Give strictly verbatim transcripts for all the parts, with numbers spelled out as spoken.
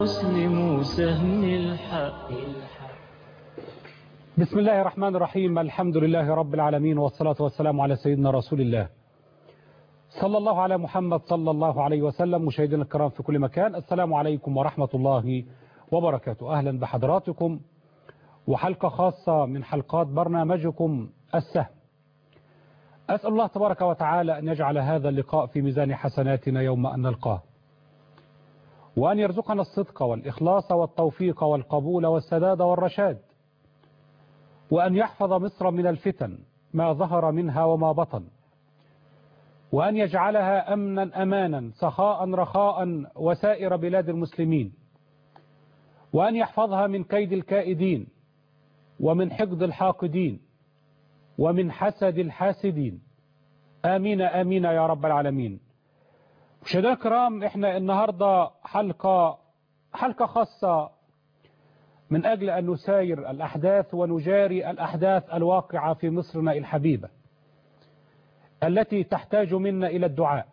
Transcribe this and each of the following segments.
مسلم سهم الحق. بسم الله الرحمن الرحيم. الحمد لله رب العالمين، والصلاة والسلام على سيدنا رسول الله صلى الله على محمد صلى الله عليه وسلم. مشاهدينا الكرام في كل مكان، السلام عليكم ورحمة الله وبركاته. أهلا بحضراتكم وحلقة خاصة من حلقات برنامجكم السهم. أسأل الله تبارك وتعالى أن يجعل هذا اللقاء في ميزان حسناتنا يوم أن نلقاه، وأن يرزقنا الصدق والإخلاص والتوفيق والقبول والسداد والرشاد، وأن يحفظ مصر من الفتن ما ظهر منها وما بطن، وأن يجعلها أمنا أمانا سخاء رخاء وسائر بلاد المسلمين، وأن يحفظها من كيد الكائدين ومن حقد الحاقدين ومن حسد الحاسدين. آمين آمين يا رب العالمين. مشاهدينا الكرام، احنا النهاردة حلقة حلقة خاصة من أجل أن نساير الأحداث ونجاري الأحداث الواقعة في مصرنا الحبيبة التي تحتاج منا إلى الدعاء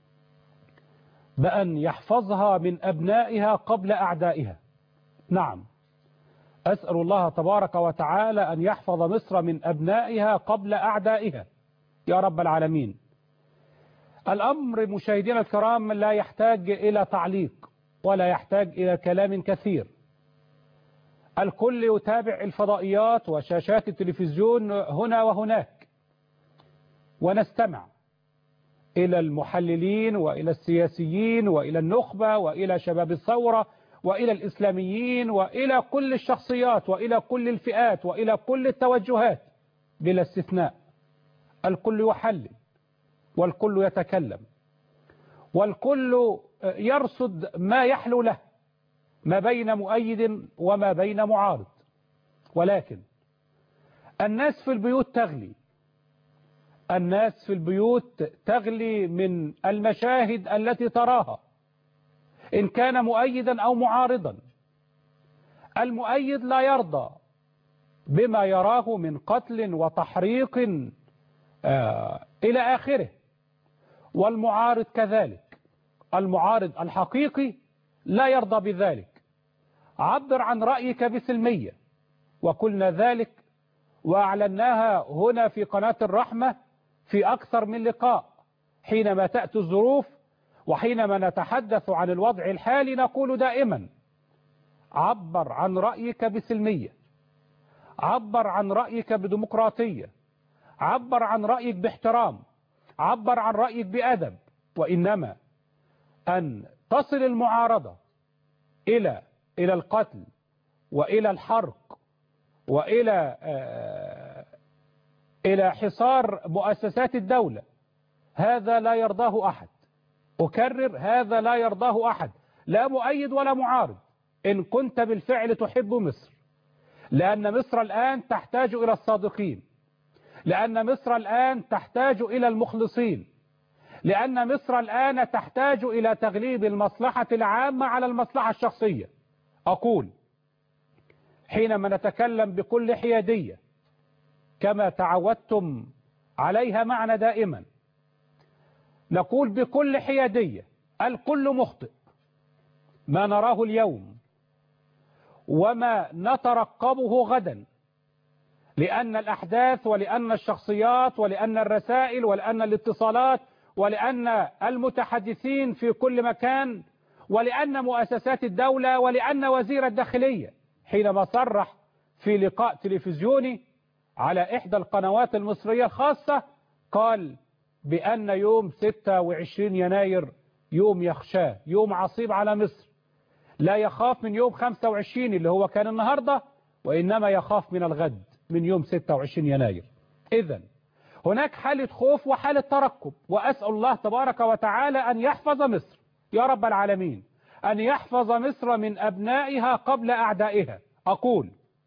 بأن يحفظها من أبنائها قبل أعدائها. نعم، أسأل الله تبارك وتعالى أن يحفظ مصر من أبنائها قبل أعدائها يا رب العالمين. الأمر مشاهدينا الكرام لا يحتاج إلى تعليق ولا يحتاج إلى كلام كثير. الكل يتابع الفضائيات وشاشات التلفزيون هنا وهناك، ونستمع إلى المحللين وإلى السياسيين وإلى النخبة وإلى شباب الثورة وإلى الإسلاميين وإلى كل الشخصيات وإلى كل الفئات وإلى كل التوجهات بلا استثناء. الكل يحلل والكل يتكلم والكل يرصد ما يحلو له ما بين مؤيد وما بين معارض، ولكن الناس في البيوت تغلي الناس في البيوت تغلي من المشاهد التي تراها، إن كان مؤيدا أو معارضا. المؤيد لا يرضى بما يراه من قتل وتحريق آه إلى آخره، والمعارض كذلك. المعارض الحقيقي لا يرضى بذلك. عبر عن رأيك بسلمية، وقلنا ذلك وأعلناها هنا في قناة الرحمة في أكثر من لقاء. حينما تأتي الظروف وحينما نتحدث عن الوضع الحالي نقول دائما: عبر عن رأيك بسلمية، عبر عن رأيك بديمقراطية، عبر عن رأيك باحترام، عبر عن رأيك بأدب. وإنما أن تصل المعارضة إلى إلى القتل وإلى الحرق وإلى آه إلى حصار مؤسسات الدولة، هذا لا يرضاه أحد. أكرر، هذا لا يرضاه أحد، لا مؤيد ولا معارض، إن كنت بالفعل تحب مصر. لأن مصر الآن تحتاج إلى الصادقين، لأن مصر الآن تحتاج إلى المخلصين، لأن مصر الآن تحتاج إلى تغليب المصلحة العامة على المصلحة الشخصية. أقول حينما نتكلم بكل حيادية كما تعودتم عليها معنا دائما، نقول بكل حيادية: الكل مخطئ. ما نراه اليوم وما نترقبه غدا، لأن الأحداث ولأن الشخصيات ولأن الرسائل ولأن الاتصالات ولأن المتحدثين في كل مكان ولأن مؤسسات الدولة ولأن وزير الداخلية حينما صرح في لقاء تلفزيوني على إحدى القنوات المصرية الخاصة قال بأن يوم ستة وعشرين يناير يوم يخشاه، يوم عصيب على مصر. لا يخاف من يوم خمسة وعشرين اللي هو كان النهاردة، وإنما يخاف من الغد، من يوم ستة وعشرين يناير. إذن هناك حالة خوف وحالة ترقب، وأسأل الله تبارك وتعالى أن يحفظ مصر يا رب العالمين، أن يحفظ مصر من أبنائها قبل أعدائها. أقول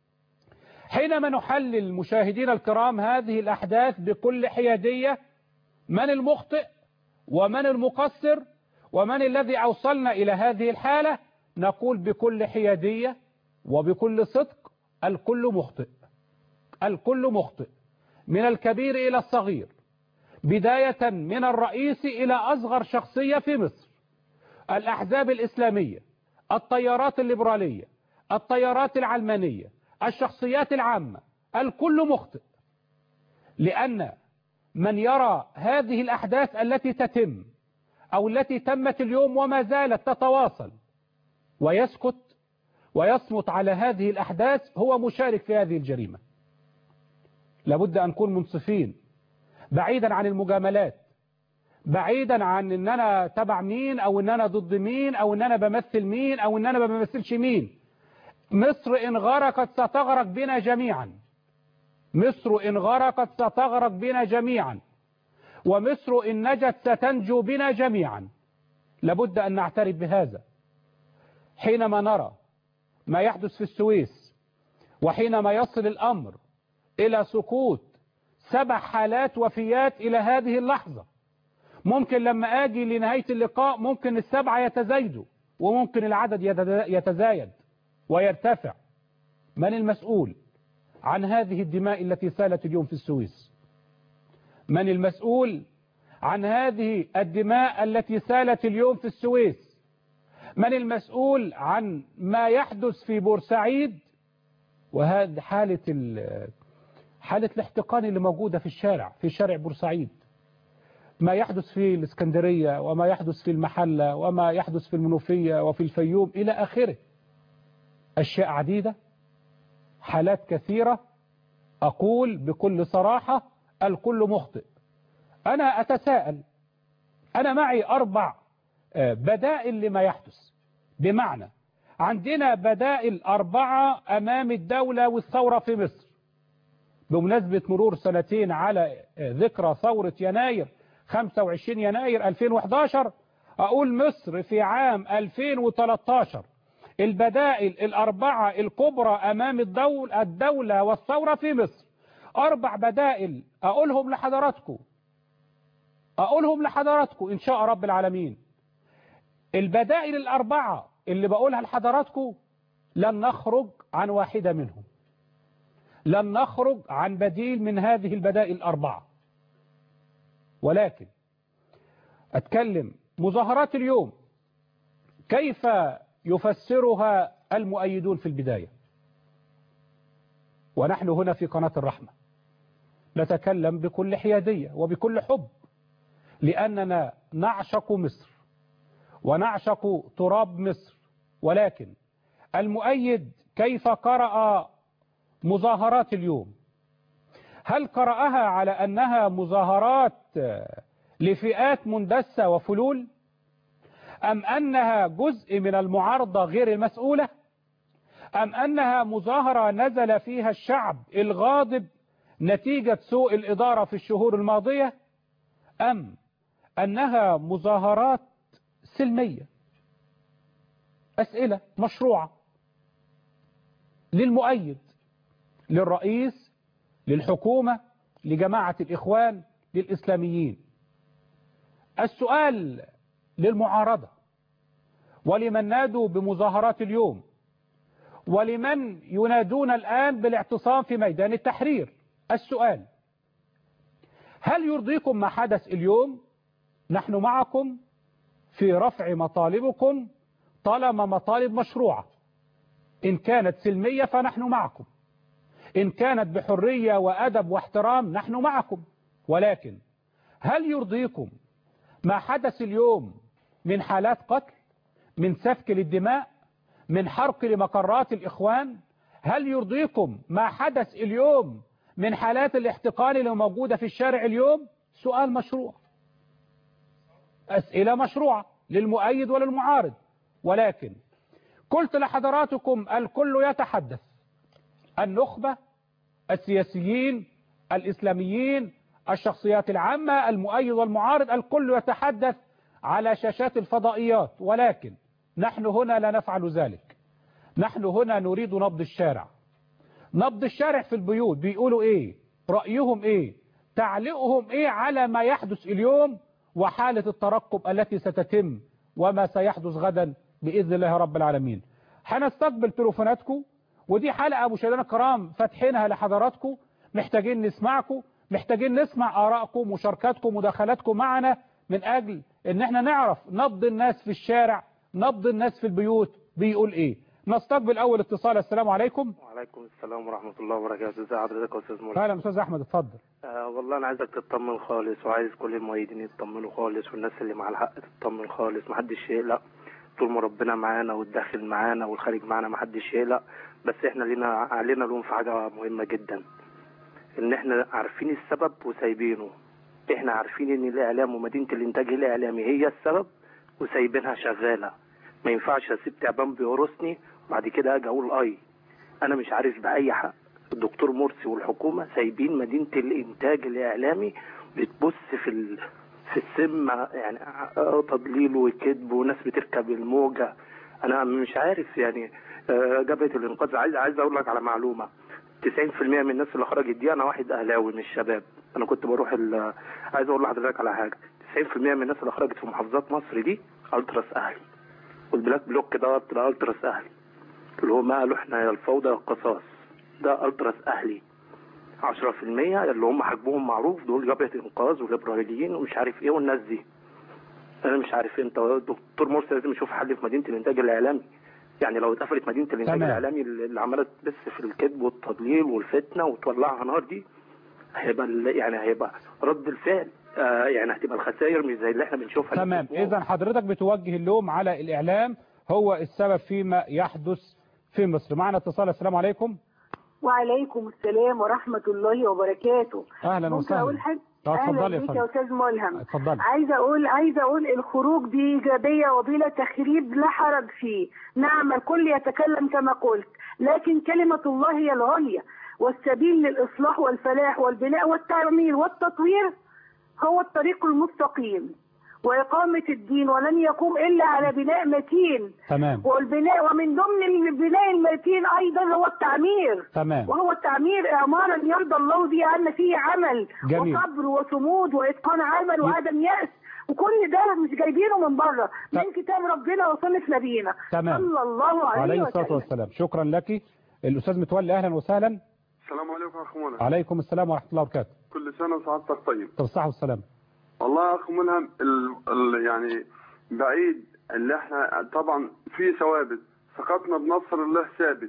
حينما نحلل مشاهدينا الكرام هذه الأحداث بكل حيادية، من المخطئ ومن المقصر ومن الذي أوصلنا إلى هذه الحالة، نقول بكل حيادية وبكل صدق: الكل مخطئ. الكل مخطئ، من الكبير إلى الصغير، بداية من الرئيس إلى أصغر شخصية في مصر. الأحزاب الإسلامية، التيارات الليبرالية، التيارات العلمانية، الشخصيات العامة، الكل مخطئ. لأن من يرى هذه الأحداث التي تتم أو التي تمت اليوم وما زالت تتواصل ويسكت ويصمت على هذه الأحداث هو مشارك في هذه الجريمة. لابد أن نكون منصفين، بعيدا عن المجاملات، بعيدا عن ان انا تبع مين او ان انا ضد مين او ان انا بمثل مين او ان انا ما بمثلش مين. مصر ان غرقت ستغرق بنا جميعا. مصر ان غرقت ستغرق بنا جميعا، ومصر ان نجت ستنجو بنا جميعا. لابد ان نعترف بهذا. حينما نرى ما يحدث في السويس، وحينما يصل الامر الى سقوط سبع حالات وفيات الى هذه اللحظة، ممكن لما اجي لنهاية اللقاء ممكن السبعة يتزايدوا وممكن العدد يتزايد ويرتفع. من المسؤول عن هذه الدماء التي سالت اليوم في السويس؟ من المسؤول عن هذه الدماء التي سالت اليوم في السويس؟ من المسؤول عن ما يحدث في بورسعيد؟ وهذه حالة حالة الاحتقان اللي موجودة في الشارع في شارع بورسعيد، ما يحدث في الإسكندرية وما يحدث في المحلة وما يحدث في المنوفية وفي الفيوم إلى آخره. أشياء عديدة، حالات كثيرة. أقول بكل صراحة الكل مخطئ. أنا أتساءل، أنا معي أربع بدائل لما يحدث، بمعنى عندنا بدائل أربعة أمام الدولة والثورة في مصر. بمناسبة مرور سنتين على ذكرى ثورة يناير خمسة وعشرين يناير ألفين وإحدى عشر، أقول مصر في عام ألفين وثلاثة عشر البدائل الأربعة الكبرى أمام الدولة, الدولة والثورة في مصر. أربع بدائل أقولهم لحضراتكم أقولهم لحضراتكم إن شاء رب العالمين. البدائل الأربعة اللي بقولها لحضراتكم لن نخرج عن واحدة منهم، لن نخرج عن بديل من هذه البدائل الأربعة. ولكن أتكلم مظاهرات اليوم كيف يفسرها المؤيدون في البداية؟ ونحن هنا في قناة الرحمة نتكلم بكل حيادية وبكل حب، لأننا نعشق مصر ونعشق تراب مصر. ولكن المؤيد كيف قرأ مظاهرات اليوم؟ هل قرأها على أنها مظاهرات لفئات مندسة وفلول، أم أنها جزء من المعارضة غير المسؤولة، أم أنها مظاهرة نزل فيها الشعب الغاضب نتيجة سوء الإدارة في الشهور الماضية، أم أنها مظاهرات سلمية؟ أسئلة مشروعة للمؤيد، للرئيس، للحكومة، لجماعة الإخوان، للإسلاميين. السؤال للمعارضة ولمن نادوا بمظاهرات اليوم ولمن ينادون الآن بالاعتصام في ميدان التحرير. السؤال: هل يرضيكم ما حدث اليوم؟ نحن معكم في رفع مطالبكم طالما مطالب مشروعة. إن كانت سلمية فنحن معكم، إن كانت بحرية وأدب واحترام نحن معكم. ولكن هل يرضيكم ما حدث اليوم من حالات قتل، من سفك للدماء، من حرق لمقرات الإخوان؟ هل يرضيكم ما حدث اليوم من حالات الاحتقان اللي موجودة في الشارع اليوم؟ سؤال مشروع، أسئلة مشروعة للمؤيد وللمعارض. ولكن قلت لحضراتكم الكل يتحدث، النخبة، السياسيين، الإسلاميين، الشخصيات العامة، المؤيد والمعارض، الكل يتحدث على شاشات الفضائيات. ولكن نحن هنا لا نفعل ذلك. نحن هنا نريد نبض الشارع. نبض الشارع في البيوت بيقولوا ايه، رأيهم ايه، تعليقهم ايه على ما يحدث اليوم وحالة الترقب التي ستتم وما سيحدث غدا بإذن الله رب العالمين. هنستقبل تليفوناتكم، ودي حلقة مشاهدينا الكرام فاتحينها لحضراتكم. محتاجين نسمعكم، محتاجين نسمع آرائكم، مشاركاتكم، مداخلاتكم معنا، من أجل ان احنا نعرف نبض الناس في الشارع، نبض الناس في البيوت، بيقول ايه. نستقبل اول اتصال. السلام عليكم. وعليكم السلام ورحمة الله وبركاته. ازي حضرتك يا استاذ مراد؟ اهلا استاذ احمد، اتفضل. آه والله انا عايزك تطمن خالص، وعايز كل المؤيدين يطمنوا خالص، والناس اللي مع الحق تطمن خالص، محدش يقلق. طول ما ربنا معانا والداخل معانا والخارج معانا محدش يقلق. بس احنا لينا علينا لهم في حاجة مهمة جدا، ان احنا عارفين السبب وسايبينه. احنا عارفين ان الاعلام ومدينة الانتاج الاعلامي هي السبب وسايبينها شغالة. ما ينفعش اسيب تعبان بيقرصني وبعد كده اجي اقول اي. انا مش عارف باي حق الدكتور مرسي والحكومه سايبين مدينه الانتاج الاعلامي بتبص في ال... في السمه، يعني تضليل وكذب وناس بتركب الموجه. انا مش عارف يعني. جبهه الانقاذ، عايز عايز اقول لك على معلومه. تسعين في المية من الناس اللي خرجت دي، انا واحد اهلاوي من الشباب، انا كنت بروح ال... عايز اقول لحضرتك على حاجه. تسعين في المية من الناس اللي خرجت في محافظات مصر دي التراس اهلي، والبلاك بلوك ده طلع التراس اهلي، اللي هو ما قالوا احنا يا الفوضى يا القصاص، ده التراس اهلي. عشرة في المية اللي هم حجمهم معروف دول جبهة انقاذ والابراهيميين ومش عارف ايه والناس دي. انا مش عارف انت دكتور مرسي لازم يشوف حل في مدينة الانتاج الاعلامي. يعني لو اتقفلت مدينة الانتاج تمام. الاعلامي اللي عملت بس في الكذب والتضليل والفتنة وتولعها نار دي، هيبقى يعني هيبقى رد الفعل آه يعني هتبقى الخسائر مش زي اللي احنا بنشوفها. تمام. اذا حضرتك بتوجه اللوم على الاعلام، هو السبب فيما يحدث في مصر. معنا اتصال. السلام عليكم. وعليكم السلام ورحمة الله وبركاته. اهلا وسهلا. اقول حاجه؟ اتفضلي اهلا بك يا استاذ ملهم. اتفضلي. عايزه اقول عايزه اقول الخروج بايجابيه وبلا تخريب لا حرج فيه. نعم الكل يتكلم كما قلت، لكن كلمة الله هي العليا، والسبيل للاصلاح والفلاح والبناء والتعمير والتطوير هو الطريق المستقيم وإقامة الدين، ولن يقوم إلا على بناء متين. تمام. والبناء ومن ضمن البناء المتين أيضا هو التعمير. تمام. وهو التعمير إعمارا يرضى الله به أن فيه عمل جميل. وصبر وصمود وإتقان عمل وعدم يأس، وكل ده مش جايبينه من بره، من كتاب ربنا وسنة نبينا صلى الله عليه, عليه الصلاة والسلام. شكرا لك. الأستاذ متولي، أهلا وسهلا. السلام عليكم يا أخ ملهم. عليكم السلام ورحمة الله وبركاته. كل سنة وسعادتك طيب. بالصحة والسلام. والله يا أخ ملهم ال... ال... يعني بعيد اللي احنا طبعا في ثوابت، ثقتنا بنصر الله ثابت،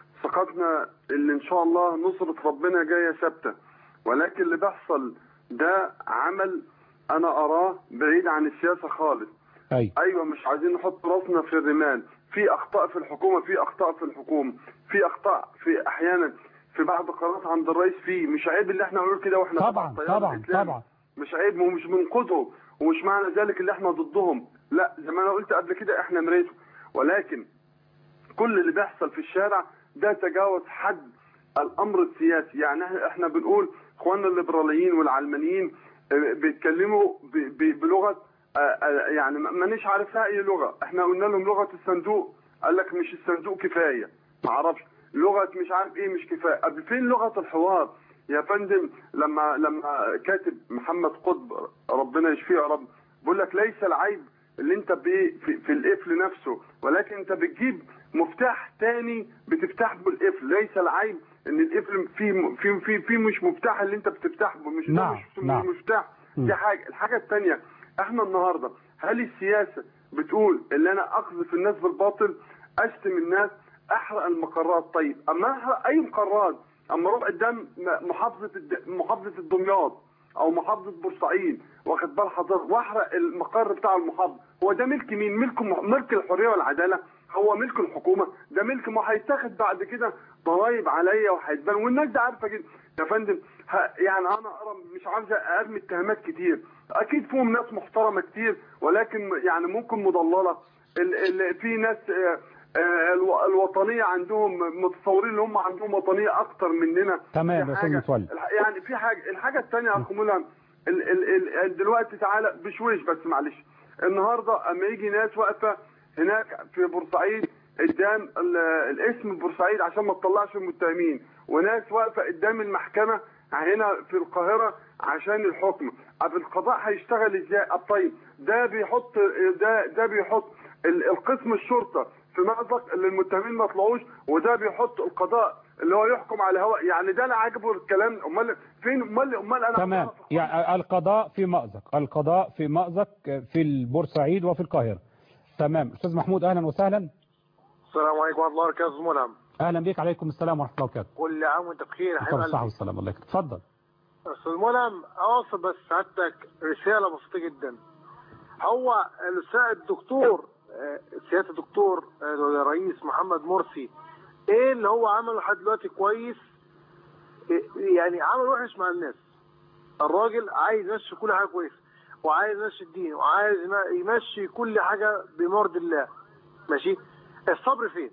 ثقتنا اللي ان شاء الله نصرة ربنا جاية ثابتة، ولكن اللي بيحصل ده عمل انا اراه بعيد عن السياسة خالص. أي. ايوه مش عايزين نحط راسنا في الرمال، في اخطاء في الحكومة، في اخطاء في الحكومة، في اخطاء في احيانا في بعض قرارات عند الرئيس، فيه مش عيب اللي احنا نقول كده واحنا طبعا طبعا طبعا مش عيب ومش بننقذهم ومش معنى ذلك اللي احنا ضدهم، لا زي ما انا قلت قبل كده احنا مريته، ولكن كل اللي بيحصل في الشارع ده تجاوز حد الامر السياسي. يعني احنا بنقول اخواننا الليبراليين والعلمانيين بيتكلموا بلغه يعني مانيش عارفها اي لغه، احنا قلنا لهم لغه الصندوق، قال لك مش الصندوق كفايه، ما اعرفش لغه مش عارف ايه مش كفايه. قبل فين لغه الحوار يا فندم؟ لما لما كاتب محمد قطب ربنا يشفيه يا رب بيقول لك ليس العيب اللي انت بايه في, في القفل نفسه، ولكن انت بتجيب مفتاح تاني بتفتح به القفل. ليس العيب ان القفل فيه في في في مش مفتاح اللي انت بتفتح به، مش نعم. مش نعم. مفتاح. دي حاجه. الحاجه الثانيه، احنا النهارده هل السياسه بتقول ان انا اقذف الناس بالباطل، اشتم الناس، احرق المقرات؟ طيب اما احرق اي مقرات، اما اروح قدام محافظه محافظه الدمياط او محافظه بورسعيد واخد بال حضرتك واحرق المقر بتاع المحافظه، هو ده ملك مين؟ ملك ملك الحريه والعداله؟ هو ملك الحكومه؟ ده ملك ما هيتاخد بعد كده ضرايب عليا وهيتبان، والناس دي عارفه كده يا فندم. يعني انا مش عاوز ارمي اتهامات كتير، اكيد فيهم ناس محترمه كتير، ولكن يعني ممكن مضلله. ال ال في ناس الوطنيه عندهم متصورين ان هم عندهم وطنيه اكتر مننا. تمام يا استاذ متولي. يعني في حاجه، الحاجه الثانيه يا اخو ملهم، دلوقتي تعالى بشويش بس معلش، النهارده اما يجي ناس واقفه هناك في بورسعيد قدام الاسم بورسعيد عشان ما تطلعش المتهمين، وناس واقفه قدام المحكمه هنا في القاهره عشان الحكم، طب القضاء هيشتغل ازاي؟ طيب ده بيحط ده ده بيحط القسم الشرطه في مأزق اللي المتهمين ما طلعوش، وده بيحط القضاء اللي هو يحكم على هواء. يعني ده لا عاجبه الكلام. امال فين؟ امال امال انا تمام. يعني القضاء في مأزق، القضاء في مأزق في البورسعيد وفي القاهره. تمام. استاذ محمود، اهلا وسهلا. السلام عليكم ورحمة الله وبركاته. ملهم. اهلا بك. عليكم السلام ورحمه الله وبركاته. كل عام وانت بخير يا حبيبي. الصحه والسلام. الله يكرمك. اتفضل. استاذ ملهم، اوصل بس سعادتك رساله بسيطه جدا. هو الاستاذ الدكتور سياده الدكتور الرئيس محمد مرسي ايه اللي هو عمله لحد دلوقتي كويس؟ يعني عمل وحش مع الناس. الراجل عايز يمشي كل حاجه كويس، وعايز يمشي الدين، وعايز يمشي كل حاجه بمرض الله. ماشي؟ الصبر فين؟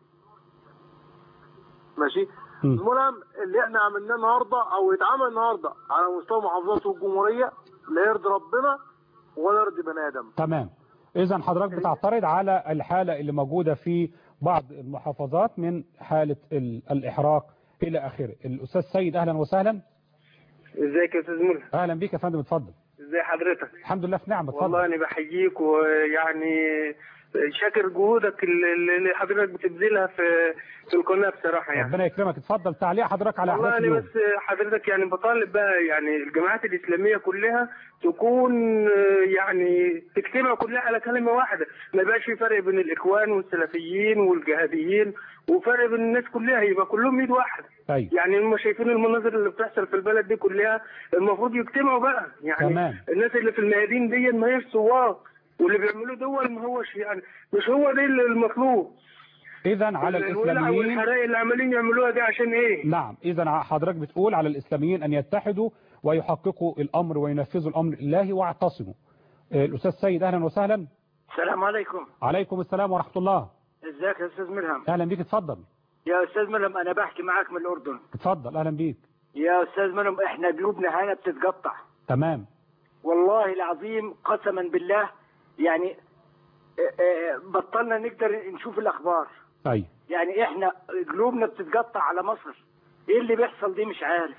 ماشي؟ المهم اللي احنا عملناه النهارده او يتعمل النهارده على مستوى محافظات الجمهوريه لا يرضي ربنا ولا يرضي بني ادم. تمام. اذا حضرتك بتعترض على الحاله اللي موجوده في بعض المحافظات من حاله الاحراق الى اخره. الاستاذ سيد اهلا وسهلا. ازيك يا استاذ ملهم؟ اهلا بيك يا فندم. اتفضل. ازي حضرتك؟ الحمد لله في نعمه. اتفضل. والله انا بحييك ويعني شاكر جهودك اللي حضرتك بتبذلها في في القناه بصراحه يعني. ربنا يكرمك. اتفضل. تعليق حضرتك على احداث اليوم. والله انا بس حضرتك يعني بطالب بقى يعني الجماعات الاسلاميه كلها تكون يعني تجتمع كلها على كلمه واحده، ما يبقاش في فرق بين الاخوان والسلفيين والجهاديين وفرق بين الناس كلها، يبقى كلهم ايد واحده. أي. يعني هم شايفين المناظر اللي بتحصل في البلد دي كلها، المفروض يجتمعوا بقى يعني. تمام. الناس اللي في الميادين دي ما هيش سواق، واللي بيعملوه دول ما هوش يعني مش هو ده المطلوب. اذا على الاسلاميين والحرائق اللي عمالين يعملوها دي عشان ايه؟ نعم. اذا حضرتك بتقول على الاسلاميين ان يتحدوا ويحققوا الامر وينفذوا الامر الالهي واعتصموا. الاستاذ سيد اهلا وسهلا. السلام عليكم. عليكم السلام ورحمه الله. ازيك يا استاذ ملهم؟ اهلا بيك. اتفضل يا استاذ ملهم. انا بحكي معاك من الاردن. اتفضل. اهلا بيك يا استاذ ملهم. احنا قلوبنا هنا بتتقطع. تمام. والله العظيم قسما بالله يعني بطلنا نقدر نشوف الاخبار. ايوه. يعني احنا قلوبنا بتتقطع على مصر. ايه اللي بيحصل دي مش عارف.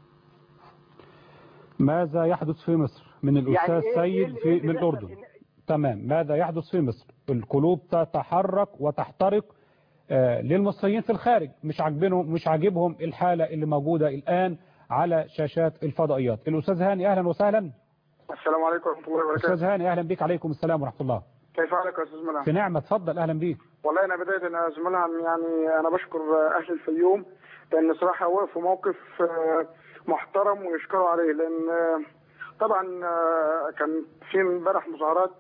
ماذا يحدث في مصر من الاستاذ يعني إيه سيد إيه في إيه من الاردن؟ تمام. ماذا يحدث في مصر؟ القلوب تتحرك وتحترق آه للمصريين في الخارج، مش عاجبينهم مش عاجبهم الحاله اللي موجوده الان على شاشات الفضائيات. الاستاذ هاني اهلا وسهلا. السلام عليكم ورحمه الله وبركاته. استاذ هاني اهلا بك. عليكم السلام ورحمه الله. كيف حالك يا استاذ ملهم؟ في نعمه. اتفضل. اهلا بيك. والله انا بدايه يا استاذ ملهم يعني انا بشكر اهل الفيوم لان صراحه وقفوا موقف محترم ويشكروا عليه، لان طبعا كان في امبارح مظاهرات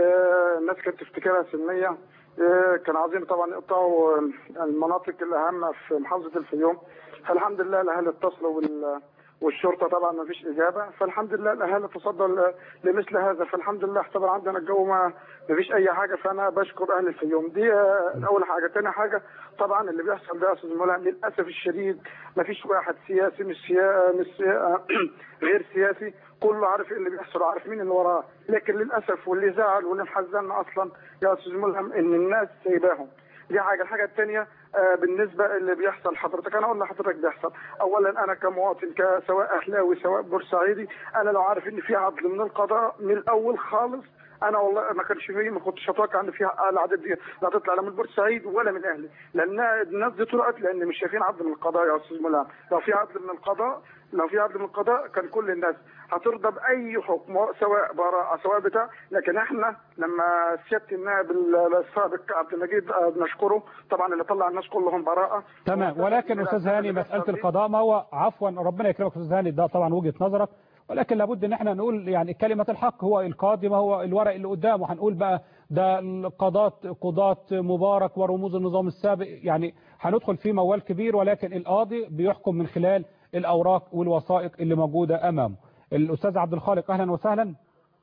الناس كانت تفتكرها سلميه، كان عايزين طبعا يقطعوا المناطق الاهم في محافظه الفيوم، فالحمد لله الاهالي اتصلوا بال والشرطه طبعا ما فيش اجابه، فالحمد لله الاهالي تصدوا لمثل هذا، فالحمد لله اعتبر عندنا الجو ما فيش اي حاجه، فانا بشكر اهل الفيوم. دي اول حاجه. ثاني حاجه طبعا اللي بيحصل ده يا استاذ ملهم للاسف الشديد ما فيش واحد سياسي مش سيا... مش سيا... غير سياسي، كله عارف ايه اللي بيحصل وعارف مين اللي وراه، لكن للاسف واللي زعل واللي محزننا اصلا يا استاذ ملهم ان الناس سايباهم. دي حاجه. الحاجه الثانيه آه بالنسبه اللي بيحصل حضرتك، انا اقول لحضرتك بيحصل. اولا انا كمواطن سواء اهلاوي سواء بورسعيدي، انا لو عارف ان في عدل من القضاء من الاول خالص انا والله ما كانش فيه، ما كنتش اتوقع ان فيها العدد دي لا تطلع لا من بورسعيد ولا من اهلي، لان الناس دي طلعت لان مش شايفين عدل من القضاء يا استاذ ملهم. لو في عدل من القضاء لو في عدل من القضاء كان كل الناس هترضى باي حكم سواء براءه سواء بتاع، لكن احنا لما سياده النائب السابق عبد المجيد بنشكره طبعا اللي طلع الناس كلهم براءه. تمام. ولكن استاذ هاني مساله القضاء ما هو عفوا ربنا يكرمك استاذ هاني، ده طبعا وجهه نظرك، ولكن لابد ان احنا نقول يعني كلمه الحق. هو القاضي ما هو الورق اللي قدامه، هنقول بقى ده القضاة قضاة مبارك ورموز النظام السابق، يعني هندخل في موال كبير، ولكن القاضي بيحكم من خلال الاوراق والوثائق اللي موجوده امامه. الاستاذ عبد الخالق اهلا وسهلا.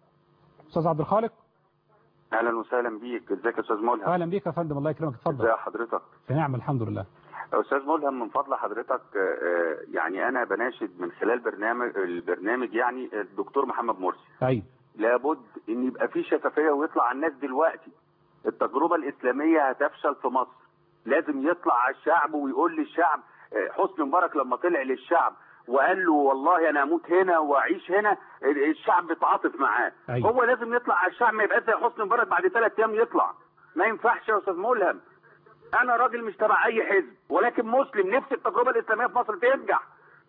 استاذ عبد الخالق اهلا وسهلا بيك. ازيك يا استاذ ملهم؟ اهلا بيك يا فندم. الله يكرمك. اتفضل. ازي حضرتك؟ في نعم الحمد لله. استاذ ملهم من فضل حضرتك يعني انا بناشد من خلال برنامج البرنامج يعني الدكتور محمد مرسي. ايوه. لابد ان يبقى في شفافيه ويطلع على الناس دلوقتي. التجربه الاسلاميه هتفشل في مصر، لازم يطلع على الشعب ويقول للشعب. حسني مبارك لما طلع للشعب وقال له والله انا اموت هنا واعيش هنا، الشعب بيتعاطف معاه. أيوة. هو لازم يطلع على الشعب، ما يبقاش زي حسني مبارك بعد ثلاث ايام يطلع. ما ينفعش يا استاذ ملهم. انا راجل مش تبع اي حزب ولكن مسلم، نفسي التجربه الاسلاميه في مصر تنجح.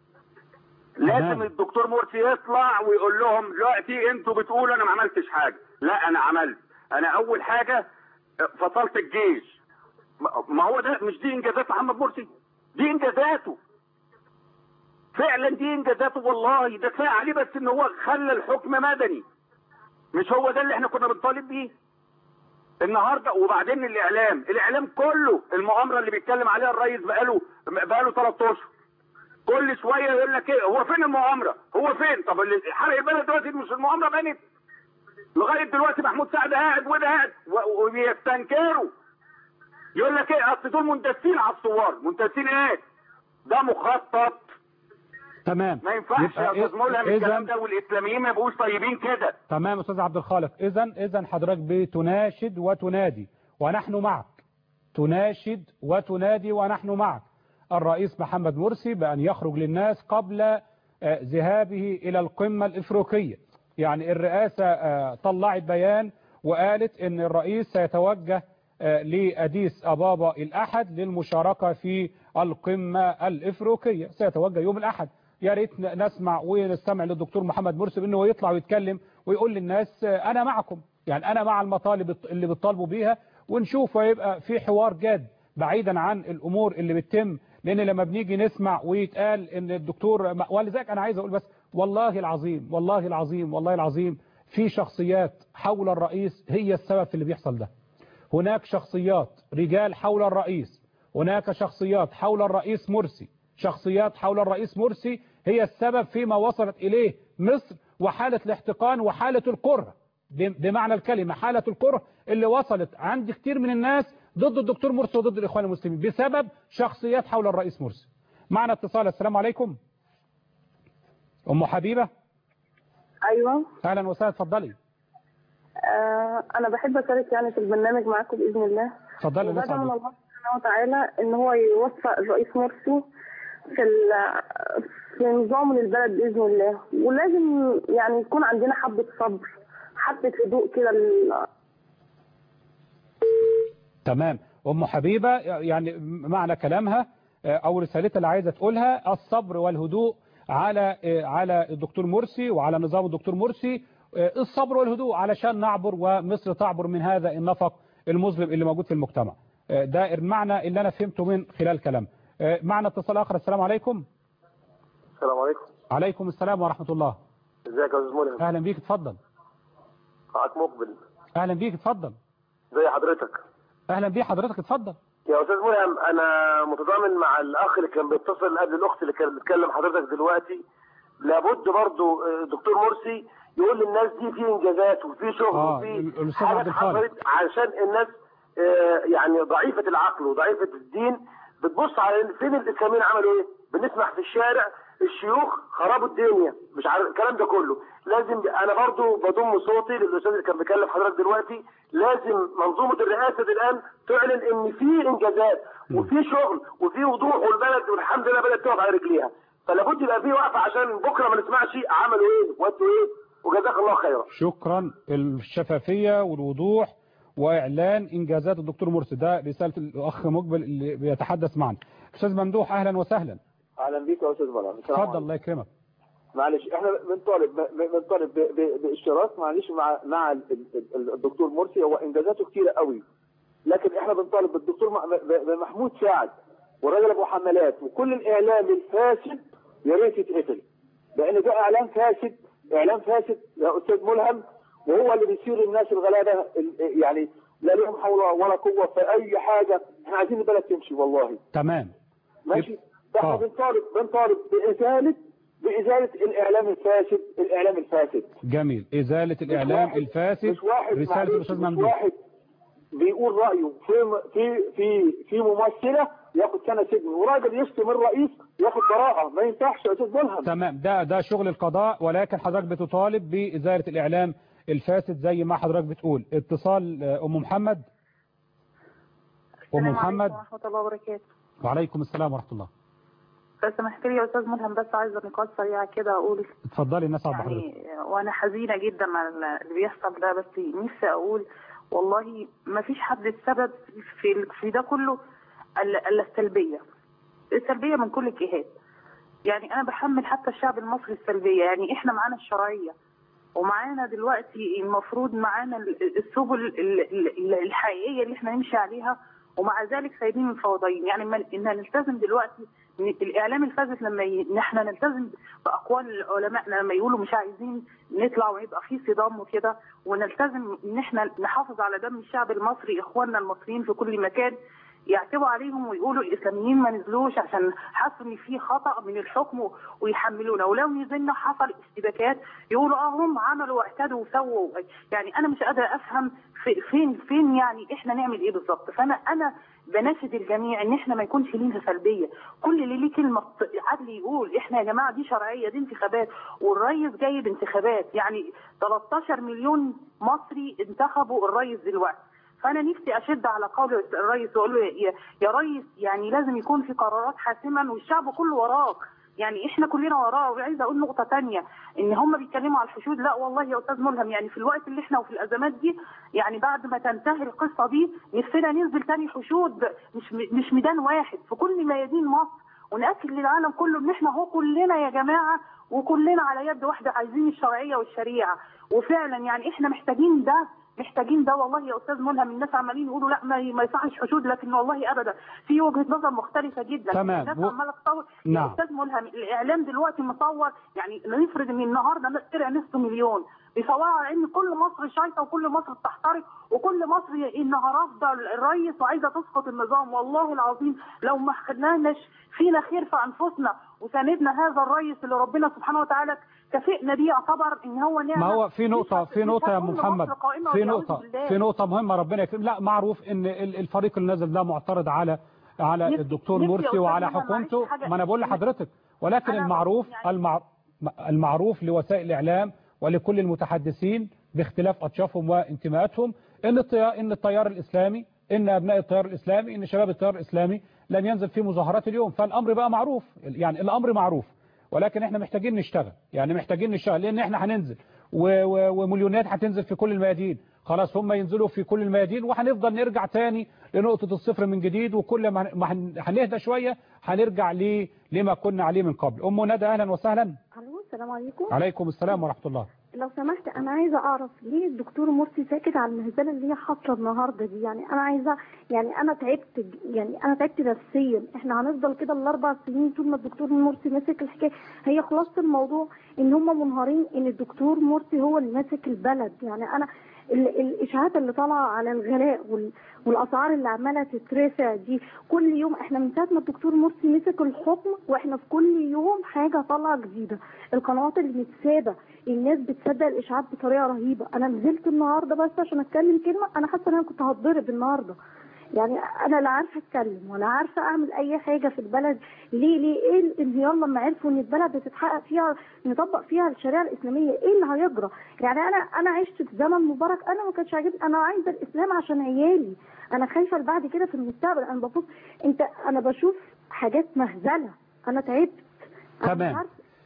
لازم الدكتور مرسي يطلع ويقول لهم دلوقتي انتوا بتقولوا انا ما عملتش حاجه، لا انا عملت. انا اول حاجه فصلت الجيش ما هو ده مش دي انجازات محمد مرسي؟ دي انجازاته فعلا، دي انجازاته والله. ده كفايه عليه بس ان هو خلى الحكم مدني. مش هو ده اللي احنا كنا بنطالب بيه النهارده؟ وبعدين الاعلام الاعلام كله المؤامره اللي بيتكلم عليها الرئيس بقاله بقاله ثلاثة اشهر، كل شويه يقول لك ايه، هو فين المؤامره؟ هو فين؟ طب اللي حرق البلد دلوقتي مش المؤامره بنت؟ لغايه دلوقتي محمود سعد قاعد وده قاعد وبيستنكروا، يقول لك ايه، اصل دول مندسين على الثوار. مندسين ايه؟ ده مخطط. تمام. ما ينفعش يا استاذ ملهم الكلام ده، والاسلاميين ما يبقوش طيبين كده. تمام استاذ عبد الخالق. اذا اذا حضرتك بتناشد وتنادي ونحن معك، تناشد وتنادي ونحن معك الرئيس محمد مرسي بأن يخرج للناس قبل ذهابه إلى القمة الإفريقية. يعني الرئاسة طلعت بيان وقالت ان الرئيس سيتوجه لأديس أبابا الأحد للمشاركة في القمة الإفريقية، سيتوجه يوم الأحد. يا ريت نسمع ونستمع للدكتور محمد مرسي انه يطلع ويتكلم ويقول للناس انا معكم، يعني انا مع المطالب اللي بتطالبوا بيها، ونشوف ويبقى في حوار جاد بعيدا عن الامور اللي بتتم. لان لما بنيجي نسمع ويتقال ان الدكتور، ولذلك انا عايز اقول بس والله العظيم والله العظيم والله العظيم في شخصيات حول الرئيس هي السبب في اللي بيحصل ده. هناك شخصيات رجال حول الرئيس، هناك شخصيات حول الرئيس مرسي، شخصيات حول الرئيس مرسي هي السبب فيما وصلت إليه مصر، وحالة الاحتقان وحالة الكره بمعنى الكلمة، حالة الكره اللي وصلت عند كتير من الناس ضد الدكتور مرسي وضد الإخوان المسلمين بسبب شخصيات حول الرئيس مرسي. معنا اتصال. السلام عليكم. أم حبيبة. أيوة أهلا وسهلا، اتفضلي. آه أنا بحب أشارك يعني في البرنامج معاكم بإذن الله. اتفضلي. وبدعو من الله سبحانه وتعالى إن هو يوفق الرئيس مرسي في في نظام للبلد بإذن الله، ولازم يعني يكون عندنا حبة صبر، حبة هدوء كده لل... تمام. أم حبيبة يعني معنى كلامها أو رسالتها اللي عايزة تقولها الصبر والهدوء على على الدكتور مرسي وعلى نظام الدكتور مرسي، الصبر والهدوء علشان نعبر ومصر تعبر من هذا النفق المظلم اللي موجود في المجتمع. ده المعنى اللي أنا فهمته من خلال كلام. معنا اتصال آخر. السلام عليكم. السلام عليكم. عليكم السلام ورحمة الله. ازيك يا استاذ ملهم؟ أهلا بيك، اتفضل. معاك مقبل. أهلا بيك، اتفضل. زي حضرتك. أهلا بيك حضرتك، اتفضل. يا استاذ ملهم انا متضامن مع الاخ اللي كان بيتصل قبل الاخت اللي كانت بتكلم حضرتك دلوقتي. لابد برضو الدكتور مرسي يقول للناس دي في انجازات وفي شغل آه وفي حاجات حصلت، علشان الناس يعني ضعيفة العقل وضعيفة الدين بتبص على فين الاسلاميين عملوا ايه. بنسمع في الشارع الشيوخ خربوا الدنيا، مش عارف الكلام ده كله. لازم انا برضو بضم صوتي للاستاذ اللي كان بيكلم حضرتك دلوقتي. لازم منظومه الرئاسه الان تعلن ان في انجازات وفي شغل وفي وضوح، والبلد والحمد لله بدات تقف على رجليها. فلا بد يبقى في وقفه عشان بكره ما نسمعش عملوا ايه وادوا ايه. وجزاك الله خيرا. شكرا. الشفافيه والوضوح واعلان انجازات الدكتور مرسي، ده رساله الاخ مقبل اللي بيتحدث معنا. استاذ ممدوح اهلا وسهلا. اهلا بيك يا استاذ ملهم. اتفضل الله يكرمك. معلش احنا بنطالب بنطالب باشتراك معلش مع مع الدكتور مرسي. هو انجازاته كتيره قوي، لكن احنا بنطالب بالدكتور محمود سعد والراجل ابو حملات وكل الاعلام الفاسد يا ريت يتقتل، لان ده اعلام فاسد، اعلام فاسد يا استاذ ملهم، وهو اللي بيصير الناس الغلابه يعني لا لهم حول ولا قوه في اي حاجه. احنا عايزين البلد تمشي والله. تمام ماشي. احنا بنطالب بنطالب بازاله بازاله الاعلام الفاسد، الاعلام الفاسد. جميل. ازاله الاعلام الفاسد. مش واحد رساله الاستاذ ممدوح. واحد بيقول رايه في في في في ممثله ياخد سنه سجن، وراجل يشتم الرئيس ياخد براءه. ما ينفعش يا استاذ ملهم. تمام. ده ده شغل القضاء، ولكن حضرتك بتطالب بازاله الاعلام الفاسد زي ما حضرتك بتقول. اتصال ام محمد. ام محمد. ورحمه الله وبركاته. وعليكم السلام ورحمه الله. بس سمحت لي يا استاذ ملهم، بس عايزه نقاط سريعه كده اقول. اتفضلي. الناس عبد يعني حضرتك. وانا حزينه جدا على اللي بيحصل ده، بس نفسي اقول والله ما فيش حد السبب في في ده كله الا السلبيه، السلبيه من كل الجهات. يعني انا بحمل حتى الشعب المصري السلبيه. يعني احنا معانا الشرعيه ومعانا دلوقتي المفروض معانا السبل الحقيقيه اللي احنا نمشي عليها، ومع ذلك سايبين الفوضيين. يعني من ان نلتزم دلوقتي الاعلام الفاسد لما ي... ان احنا نلتزم باقوال علمائنا لما يقولوا مش عايزين نطلع ويبقى في صدام وكده، ونلتزم ان احنا نحافظ على دم الشعب المصري، اخواننا المصريين في كل مكان يعتبوا عليهم ويقولوا الاسلاميين ما نزلوش عشان حسوا ان في خطا من الحكم ويحملونا، ولو نزلنا حصل اشتباكات يقولوا اه هم عملوا واعتدوا وسووا. يعني انا مش قادره افهم في فين فين يعني احنا نعمل ايه بالظبط. فانا انا بناشد الجميع ان احنا ما يكونش لينا سلبيه، كل اللي ليه كلمه عدل يقول احنا يا جماعه دي شرعيه، دي انتخابات والرئيس جاي بانتخابات. يعني تلتاشر مليون مصري انتخبوا الرئيس دلوقتي. فانا نفسي اشد على قول الرئيس واقول له يا, يا ريس يعني لازم يكون في قرارات حاسمه والشعب كله وراك، يعني احنا كلنا وراه. وعايزه اقول نقطه ثانيه ان هم بيتكلموا على الحشود، لا والله يا استاذ ملهم يعني في الوقت اللي احنا وفي الازمات دي يعني بعد ما تنتهي القصه دي نفسنا ننزل ثاني حشود مش مش ميدان واحد في كل ميادين مصر، ونأكد للعالم كله ان احنا هو كلنا يا جماعه وكلنا على يد واحده عايزين الشرعيه والشريعه. وفعلا يعني احنا محتاجين ده محتاجين ده والله يا استاذ ملهم. الناس عمالين يقولوا لا ما ما يصحش حشود، لكن والله ابدا في وجهه نظر مختلفه جدا. تمام. الناس عماله تصور. نعم. يا استاذ ملهم الاعلام دلوقتي مصور، يعني نفرض ان النهارده طلع نصف مليون بيصوروا على ان كل مصر شايطه وكل مصر بتحترق وكل مصر انها رافضه الرئيس وعايزه تسقط النظام. والله العظيم لو ما خدناش فينا خير في انفسنا وساندنا هذا الرئيس اللي ربنا سبحانه وتعالى كافئنا بيه يعتبر ان هو نعمه. ما هو في نقطه في نقطه يا ام محمد في نقطه في نقطه مهمه ربنا يكرم. لا معروف ان الفريق اللي نازل ده معترض على على الدكتور مرسي وعلى حكومته، ما انا بقول لحضرتك. ولكن المعروف المع... المعروف لوسائل الاعلام ولكل المتحدثين باختلاف اطيافهم وانتماءاتهم ان التيار ان التيار الاسلامي ان ابناء التيار الاسلامي ان شباب التيار الاسلامي لن ينزل في مظاهرات اليوم. فالامر بقى معروف، يعني الامر معروف، ولكن احنا محتاجين نشتغل، يعني محتاجين نشتغل لان احنا هننزل ومليونات هتنزل في كل الميادين. خلاص هم ينزلوا في كل الميادين وهنفضل نرجع تاني لنقطة الصفر من جديد، وكل ما هنهدى شوية هنرجع لما كنا عليه من قبل. ام ندى اهلا وسهلا. الو السلام عليكم. عليكم السلام ورحمة الله. لو سمحت انا عايزه اعرف ليه الدكتور مرسي ساكت على المهزله اللي هي حاصله النهارده دي؟ يعني انا عايزه يعني انا تعبت يعني انا تعبت نفسيا. احنا هنفضل كده الاربع سنين طول ما الدكتور مرسي ماسك الحكايه؟ هي خلاصه الموضوع ان هم منهارين ان الدكتور مرسي هو اللي ماسك البلد. يعني انا الاشاعات اللي طالعه على الغلاء والاسعار اللي عماله تترفع دي كل يوم، احنا من ساعه ما الدكتور مرسي مسك الحكم واحنا في كل يوم حاجه طالعه جديده. القنوات اللي متسابه الناس بتصدق الاشاعات بطريقه رهيبه. انا نزلت النهارده بس عشان اتكلم كلمه، انا حاسه ان انا كنت هتضرب النهارده. يعني انا لا عارفه اتكلم ولا عارفه اعمل اي حاجه في البلد. ليه ليه ايه الانهيار لما عرفوا ان البلد بتتحقق فيها نطبق فيها الشريعه الاسلاميه؟ ايه اللي هيجرى؟ يعني انا انا عشت في زمن مبارك، انا ما كانش عاجبني، انا عايزه الاسلام عشان عيالي، انا خايفه بعد كده في المستقبل. انا ببص انت انا بشوف حاجات مهزله، انا تعبت. تمام.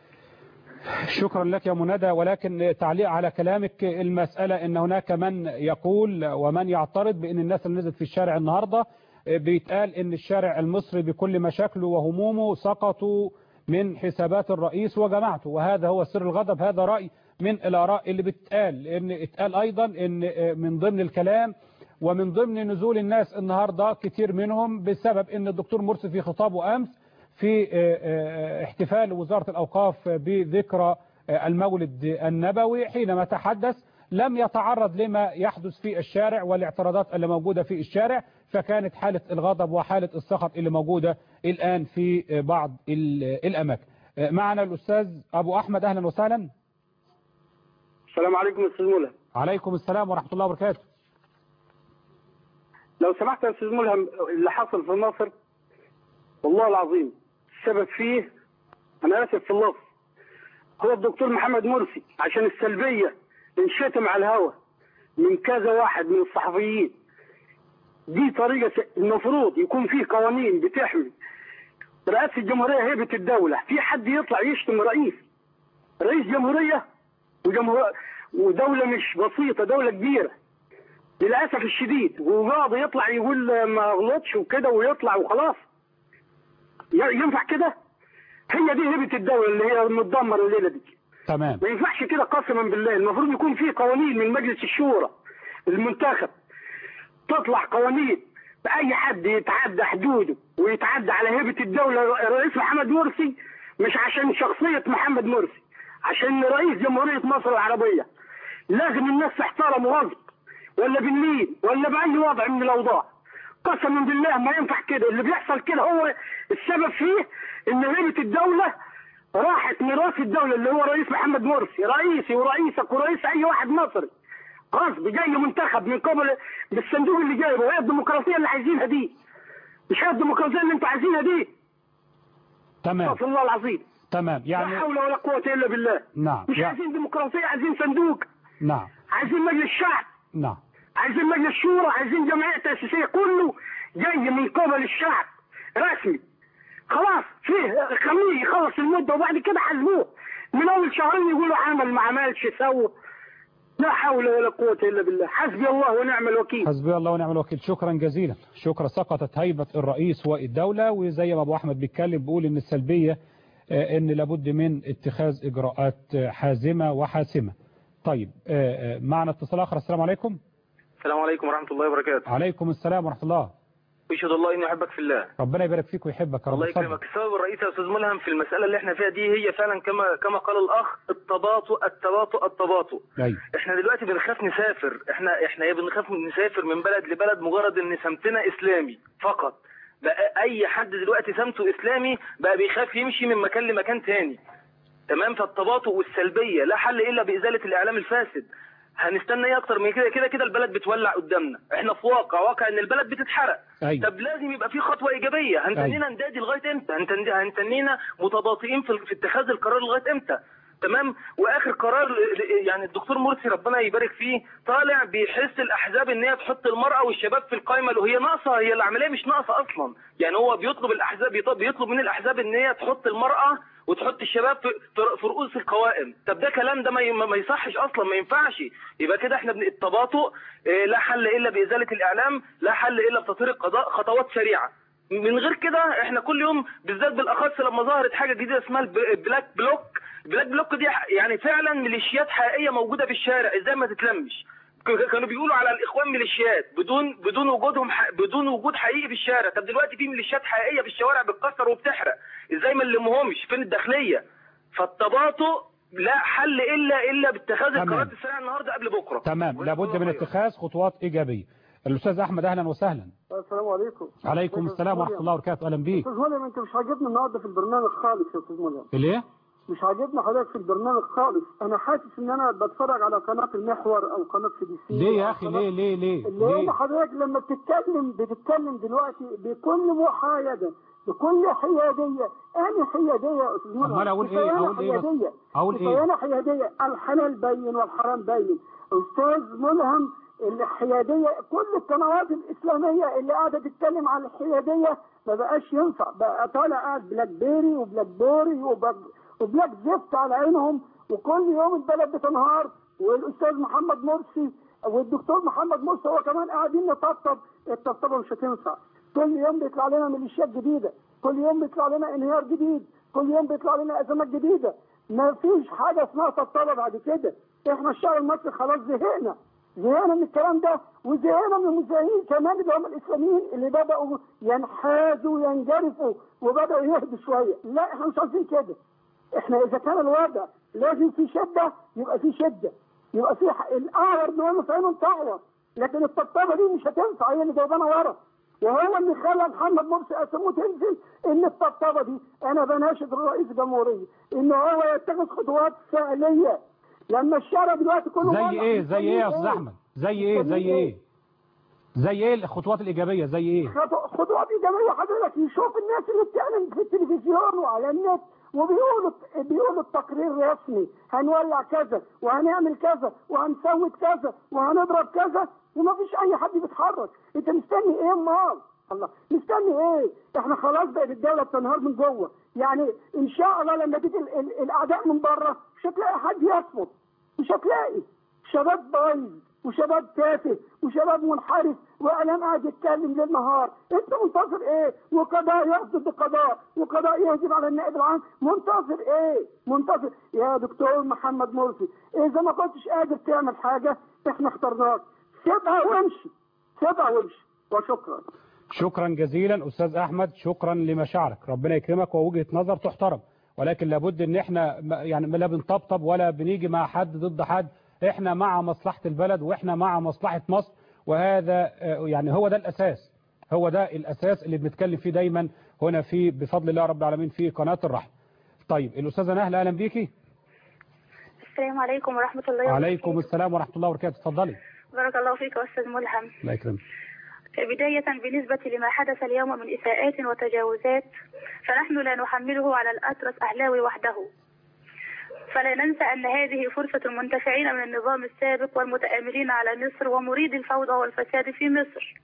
شكرا لك يا منى، ولكن تعليق على كلامك، المسألة ان هناك من يقول ومن يعترض بان الناس اللي نزلت في الشارع النهاردة بيتقال ان الشارع المصري بكل مشاكله وهمومه سقطوا من حسابات الرئيس وجماعته، وهذا هو سر الغضب. هذا رأي من الآراء اللي بتقال، لان اتقال ايضا ان من ضمن الكلام ومن ضمن نزول الناس النهاردة كتير منهم بسبب ان الدكتور مرسي في خطابه امس في احتفال وزارة الأوقاف بذكرى المولد النبوي حينما تحدث لم يتعرض لما يحدث في الشارع والاعتراضات اللي موجودة في الشارع، فكانت حالة الغضب وحالة السخط اللي موجودة الآن في بعض الأماكن. معنا الأستاذ أبو أحمد، أهلا وسهلا. السلام عليكم أستاذ ملهم. عليكم السلام ورحمة الله وبركاته. لو سمحت يا أستاذ ملهم، اللي حصل في مصر والله العظيم السبب فيه، أنا آسف في اللفظ، هو الدكتور محمد مرسي، عشان السلبية انشتم على الهوا من كذا واحد من الصحفيين. دي طريقة المفروض يكون فيه قوانين بتحمي رئاسة الجمهورية، هيبة الدولة. في حد يطلع يشتم رئيس رئيس جمهورية وجمهور ودولة مش بسيطة، دولة كبيرة للأسف الشديد، وقاضي يطلع يقول ما غلطش وكده ويطلع وخلاص؟ ينفع كده؟ هي دي هبة الدولة اللي هي متدمر الليلة دي. تمام. ما ينفعش كده قسما بالله. المفروض يكون في قوانين من مجلس الشورى المنتخب، تطلع قوانين اي حد يتعدى حدوده ويتعدى على هيبه الدوله الرئيس محمد مرسي، مش عشان شخصيه محمد مرسي، عشان رئيس جمهوريه مصر العربيه، لازم الناس تحترم غصب ولا بالليل ولا باي وضع من الاوضاع. قسما بالله ما ينفع كده، اللي بيحصل كده هو السبب فيه ان هيبه الدوله راحت من راس الدوله اللي هو رئيس محمد مرسي، رئيسي ورئيسك ورئيس اي واحد مصري. غصب جاي منتخب من قبل بالصندوق اللي جايبه، وهي الديمقراطيه اللي عايزينها دي، مش هي الديمقراطيه اللي انتوا عايزينها دي. تمام. استغفر الله العظيم. تمام. يعني لا حول ولا قوه الا بالله. نعم. مش يعني... عايزين ديمقراطيه، عايزين صندوق. نعم. عايزين مجلس شعب. نعم. عايزين مجلس شورى، عايزين جمعيه تاسيسيه، كله جاي من قبل الشعب رسمي. خلاص فيه خليه يخلص المده وبعد كده حاسبوه. من اول شهرين يقولوا عمل ما عملش سوى. لا حول ولا قوه الا بالله. حسبي الله ونعم الوكيل. حسبي الله ونعم الوكيل. شكرا جزيلا. شكرا. سقطت هيبه الرئيس والدوله، وزي ما ابو احمد بيتكلم بيقول ان السلبيه ان لابد من اتخاذ اجراءات حازمه وحاسمه. طيب معنا اتصال اخر. السلام عليكم. السلام عليكم ورحمه الله وبركاته. عليكم السلام ورحمه الله. يشهد الله اني احبك في الله. ربنا يبارك فيك ويحبك. الله يكرمك. السبب الرئيسي يا استاذ ملهم في المساله اللي احنا فيها دي هي فعلا كما كما قال الاخ التباطؤ التباطؤ التباطؤ. أيوة. احنا دلوقتي بنخاف نسافر، احنا احنا يا بنخاف نسافر من بلد لبلد مجرد ان سمتنا اسلامي فقط. بقى اي حد دلوقتي سمته اسلامي بقى بيخاف يمشي من مكان لمكان تاني. تمام. فالتباطؤ والسلبيه لا حل الا بازاله الاعلام الفاسد. هنستنى ايه اكتر من كده؟ كده كده البلد بتولع قدامنا، احنا في واقع واقع ان البلد بتتحرق. أيوة. طب لازم يبقى في خطوه ايجابيه. هنتنينا أيوة. ندادي لغايه امتى؟ هنتنينا متباطئين في, في اتخاذ القرار لغايه امتى؟ تمام. واخر قرار يعني الدكتور مرسي ربنا يبارك فيه طالع بيحس الاحزاب ان هي تحط المراه والشباب في القائمه، وهي ناقصه، هي العمليه مش ناقصه اصلا. يعني هو بيطلب الاحزاب بيطلب من الاحزاب ان هي تحط المراه وتحط الشباب في, في رؤوس القوائم. طب ده كلام ده ما, ما يصحش اصلا، ما ينفعش. يبقى كده احنا التباطؤ لا حل الا بازاله الاعلام، لا حل الا بتطهير القضاء، خطوات سريعه. من غير كده احنا كل يوم بالذات بالاخص لما ظهرت حاجه جديده اسمها البلاك بلوك. البلاك بلوك دي يعني فعلا ميليشيات حقيقيه موجوده في الشارع، ازاي ما تتلمش؟ كانوا بيقولوا على الاخوان ميليشيات بدون بدون وجودهم بدون وجود حقيقي في الشارع. طب دلوقتي في ميليشيات حقيقيه في الشوارع بتكسر وبتحرق، ازاي ما نلمهمش؟ فين الداخليه؟ فالتباطؤ لا حل الا الا باتخاذ القرارات السريعه النهارده قبل بكره. تمام. لابد من اتخاذ خطوات ايجابيه. الاستاذ احمد اهلا وسهلا. السلام عليكم. عليكم السلام ورحمه الله وبركاته. اهلا بيك. استاذ ملهم انت مش عاجبني النهارده في البرنامج خالص يا استاذ ملهم. ليه؟ مش عاجبني حضرتك في البرنامج خالص. انا حاسس ان انا بتفرج على قناه المحور او قناه سي بي سي. ليه يا اخي؟ ليه ليه ليه؟ ليه حضرتك لما بتتكلم بتتكلم دلوقتي بكل محايده بكل حياديه. انا حياديه يا استاذ ملهم. امال اقول ايه؟ اقول ايه بس؟ اقول ايه؟ انا حياديه. الحلال بين والحرام بين. استاذ ملهم الحياديه كل القنوات الاسلاميه اللي قاعده تتكلم عن الحياديه ما بقاش ينفع. بقى طالع قاعد بلاك بيري وبلاك بوري وبلاك زفت على عينهم، وكل يوم البلد بتنهار. والاستاذ محمد مرسي والدكتور محمد مرسي هو كمان قاعدين نطبطب. الطبطبه مش هتنفع. كل يوم بيطلع لنا ميليشيات جديده، كل يوم بيطلع لنا انهيار جديد، كل يوم بيطلع لنا ازمات جديده. ما فيش حاجه اسمها طبطبه بعد كده. احنا الشعب المصري خلاص زهقنا. زهقنا من الكلام ده، وزهقنا من المذيعين كمان اللي هم الاسلاميين اللي بداوا ينحازوا وينجرفوا وبداوا يهدوا شويه. لا احنا مش عايزين كده. احنا اذا كان الوضع لازم في شده يبقى في شده، يبقى في الاعور نقول في عينهم تعور. لكن الطبطبه دي مش هتنفع، هي اللي جايبانا ورا. وهو اللي خلى محمد مرسي اسمه تنزل ان الطبطبه دي. انا بناشد الرئيس الجمهوريه ان هو يتخذ خطوات فعليه. لما الشارع دلوقتي كله زي ايه زي ايه يا استاذ احمد؟ زي ايه زي ايه زي ايه الخطوات الايجابيه؟ زي ايه خطوات ايجابيه؟ حضرتك يشوف الناس اللي بتعلن في التلفزيون وعلى النت وبيقولوا بيقولوا التقرير رسمي، هنولع كذا وهنعمل كذا وهنسوي كذا وهنضرب كذا، وما فيش اي حد بيتحرك. انت مستني ايه امال؟ الله مستني ايه؟ احنا خلاص بقت الدوله بتنهار من جوه. يعني ان شاء الله لما تيجي الاعداء من بره مش هتلاقي حد يصمت، مش هتلاقي. شباب بايظ وشباب تافه وشباب منحرف واعلام قاعد يتكلم ليل نهار. انت منتظر ايه؟ وقضاء يقصد بقضاء وقضاء يهجم على النائب العام. منتظر ايه؟ منتظر يا دكتور محمد مرسي. اذا ما كنتش قادر تعمل حاجه احنا اخترناك، سيبها وامشي، سيبها وامشي. وشكرا. شكرا جزيلا أستاذ أحمد، شكرا لمشاعرك، ربنا يكرمك، ووجهة نظر تحترم، ولكن لابد ان احنا يعني لا بنطبطب ولا بنيجي مع حد ضد حد، احنا مع مصلحة البلد واحنا مع مصلحة مصر، وهذا يعني هو ده الأساس، هو ده الأساس اللي بنتكلم فيه دايما هنا في بفضل الله رب العالمين في قناة الرحمة. طيب الأستاذة نهلة أهلا بيكي. السلام عليكم ورحمة الله وبركاته. وعليكم السلام ورحمة الله وبركاته، اتفضلي. بارك الله فيك يا أستاذ ملهم. الله يكرمك. بداية بالنسبة لما حدث اليوم من إساءات وتجاوزات، فنحن لا نحمله على الأطرس أهلاوي وحده، فلا ننسى أن هذه فرصة المنتفعين من النظام السابق والمتآمرين على مصر ومريد الفوضى والفساد في مصر.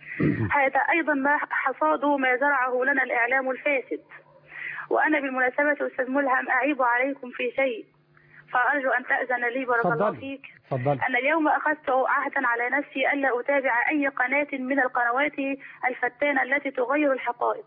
هذا أيضا ما حصاده ما زرعه لنا الإعلام الفاسد. وأنا بالمناسبة أستاذ ملهم أعيب عليكم في شيء، فأرجو أن تأذن لي بارك الله فيك. فضل. أنا اليوم أخذت عهدا على نفسي ألا أتابع أي قناة من القنوات الفتانة التي تغير الحقائق،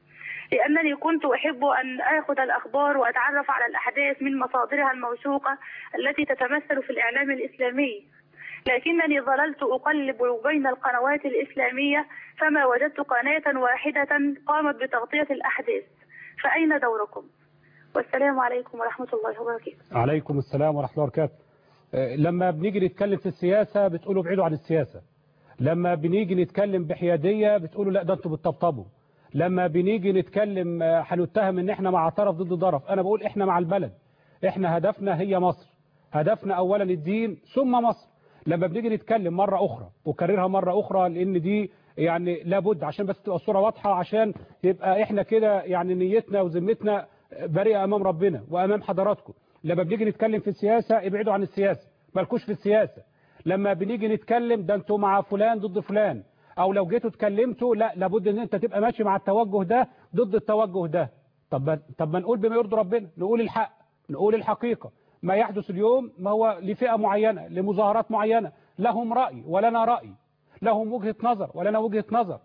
لأنني كنت أحب أن أخذ الأخبار وأتعرف على الأحداث من مصادرها الموثوقة التي تتمثل في الإعلام الإسلامي، لكنني ظللت أقلب بين القنوات الإسلامية فما وجدت قناة واحدة قامت بتغطية الأحداث، فأين دوركم؟ والسلام عليكم ورحمة الله وبركاته. عليكم السلام ورحمة الله وبركاته. لما بنيجي نتكلم في السياسة بتقولوا ابعدوا عن السياسة، لما بنيجي نتكلم بحيادية بتقولوا لا ده انتوا بتطبطبوا، لما بنيجي نتكلم هنتهم ان احنا مع طرف ضد طرف، انا بقول احنا مع البلد، احنا هدفنا هي مصر، هدفنا اولا الدين ثم مصر. لما بنيجي نتكلم مرة اخرى وكررها مرة اخرى لان دي يعني لابد عشان بس تبقى الصورة واضحة، عشان يبقى احنا كده يعني نيتنا وذمتنا بريئة امام ربنا وامام حضراتكم. لما بنيجي نتكلم في السياسة ابعدوا عن السياسة، مالكوش في السياسة. لما بنيجي نتكلم ده انتوا مع فلان ضد فلان، او لو جيتوا اتكلمتوا لا لابد ان انت تبقى ماشي مع التوجه ده ضد التوجه ده. طب طب ما نقول بما يرضي ربنا، نقول الحق، نقول الحقيقة. ما يحدث اليوم ما هو لفئة معينة، لمظاهرات معينة، لهم رأي ولنا رأي، لهم وجهة نظر ولنا وجهة نظر.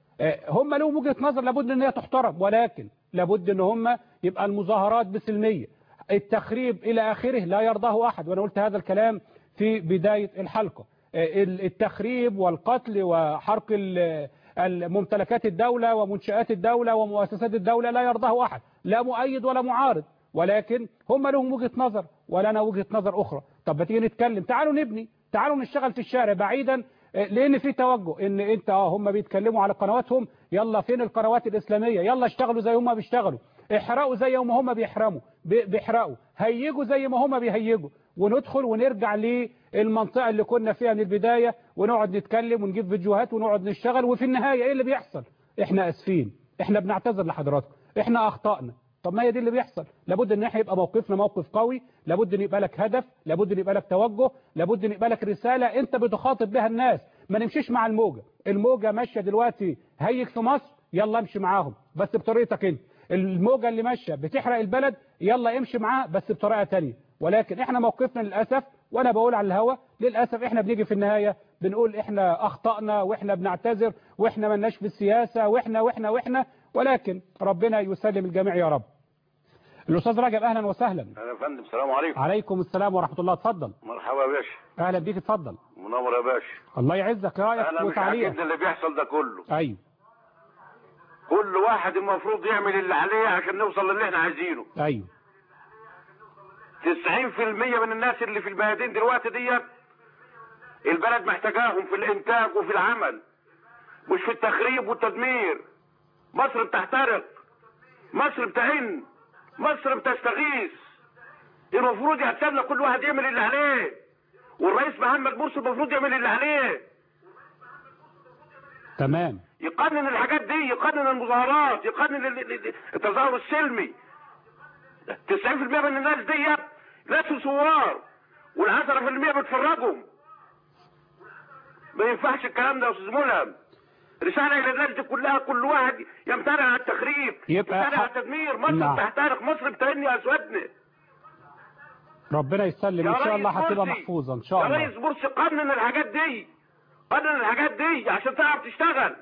هم لهم وجهة نظر لابد ان هي تحترم، ولكن لابد ان هم يبقى المظاهرات بسلمية. التخريب إلى آخره لا يرضاه أحد، وأنا قلت هذا الكلام في بداية الحلقة. التخريب والقتل وحرق ممتلكات الدولة ومنشآت الدولة ومؤسسات الدولة لا يرضاه أحد، لا مؤيد ولا معارض، ولكن هم لهم وجهة نظر ولنا وجهة نظر أخرى. طب ما تيجي نتكلم، تعالوا نبني، تعالوا نشتغل في الشارع بعيدا، لأن في توجه إن أنت اه هم بيتكلموا على قنواتهم، يلا فين القنوات الإسلامية؟ يلا اشتغلوا زي هم بيشتغلوا، احرقوا زي ما هم بيحرموا بيحرقوا، هيجوا زي ما هم بيهيجوا، وندخل ونرجع للمنطقة اللي كنا فيها من البداية، ونقعد نتكلم ونجيب فيديوهات ونقعد نشتغل، وفي النهاية ايه اللي بيحصل؟ احنا اسفين، احنا بنعتذر لحضراتكم، احنا اخطأنا. طب ما هي دي اللي بيحصل. لابد ان احنا يبقى موقفنا موقف قوي، لابد ان يبقى لك هدف، لابد ان يبقى لك توجه، لابد ان يبقى لك رسالة انت بتخاطب بها الناس. ما نمشيش مع الموجة، الموجة ماشية دلوقتي هيك في مصر، يلا امشي معاهم بس بطريقتك انت. الموجة اللي ماشية بتحرق البلد، يلا امشي معاه بس بطريقة تانية. ولكن احنا موقفنا للأسف، وانا بقول على الهوا للأسف، احنا بنيجي في النهاية بنقول احنا اخطأنا واحنا بنعتذر واحنا ملناش في السياسة واحنا واحنا واحنا ولكن ربنا يسلم الجميع يا رب. الأستاذ رجب أهلا وسهلا. أهلا يا فندم، السلام عليكم. عليكم السلام ورحمة الله، اتفضل. مرحبا يا باشا. أهلا بيك، اتفضل. منور يا باشا. الله يعزك، رأيك أنا مش عاجبني اللي بيحصل ده كله. أيوه. كل واحد المفروض يعمل اللي عليه عشان نوصل للي احنا عايزينه. أيوه. تسعين في المية من الناس اللي في الميادين دلوقتي ديت البلد محتاجاهم في الإنتاج وفي العمل، مش في التخريب والتدمير. مصر بتحترق، مصر بتعن، مصر بتستغيث. المفروض يحسبنا كل واحد يعمل اللي عليه، والرئيس محمد مرسي المفروض يعمل اللي عليه. تمام. يقنن الحاجات دي، يقنن المظاهرات، يقنن التظاهر السلمي. تسعين في المية من الناس دي ليسوا ثوار، والعشرة في المية بتفرجهم. ما ينفعش الكلام ده يا استاذ ملهم. رسالة إلى الناس دي كلها، كل واحد يمتنع عن التخريب، يمتنع عن التدمير. مصر نعم. بتحترق، مصر بتهني أسودنا. ربنا يسلم، إن شاء الله هتبقى محفوظة إن شاء الله. يا ريس مرسي قنن الحاجات دي، قنن الحاجات دي عشان تعرف تشتغل.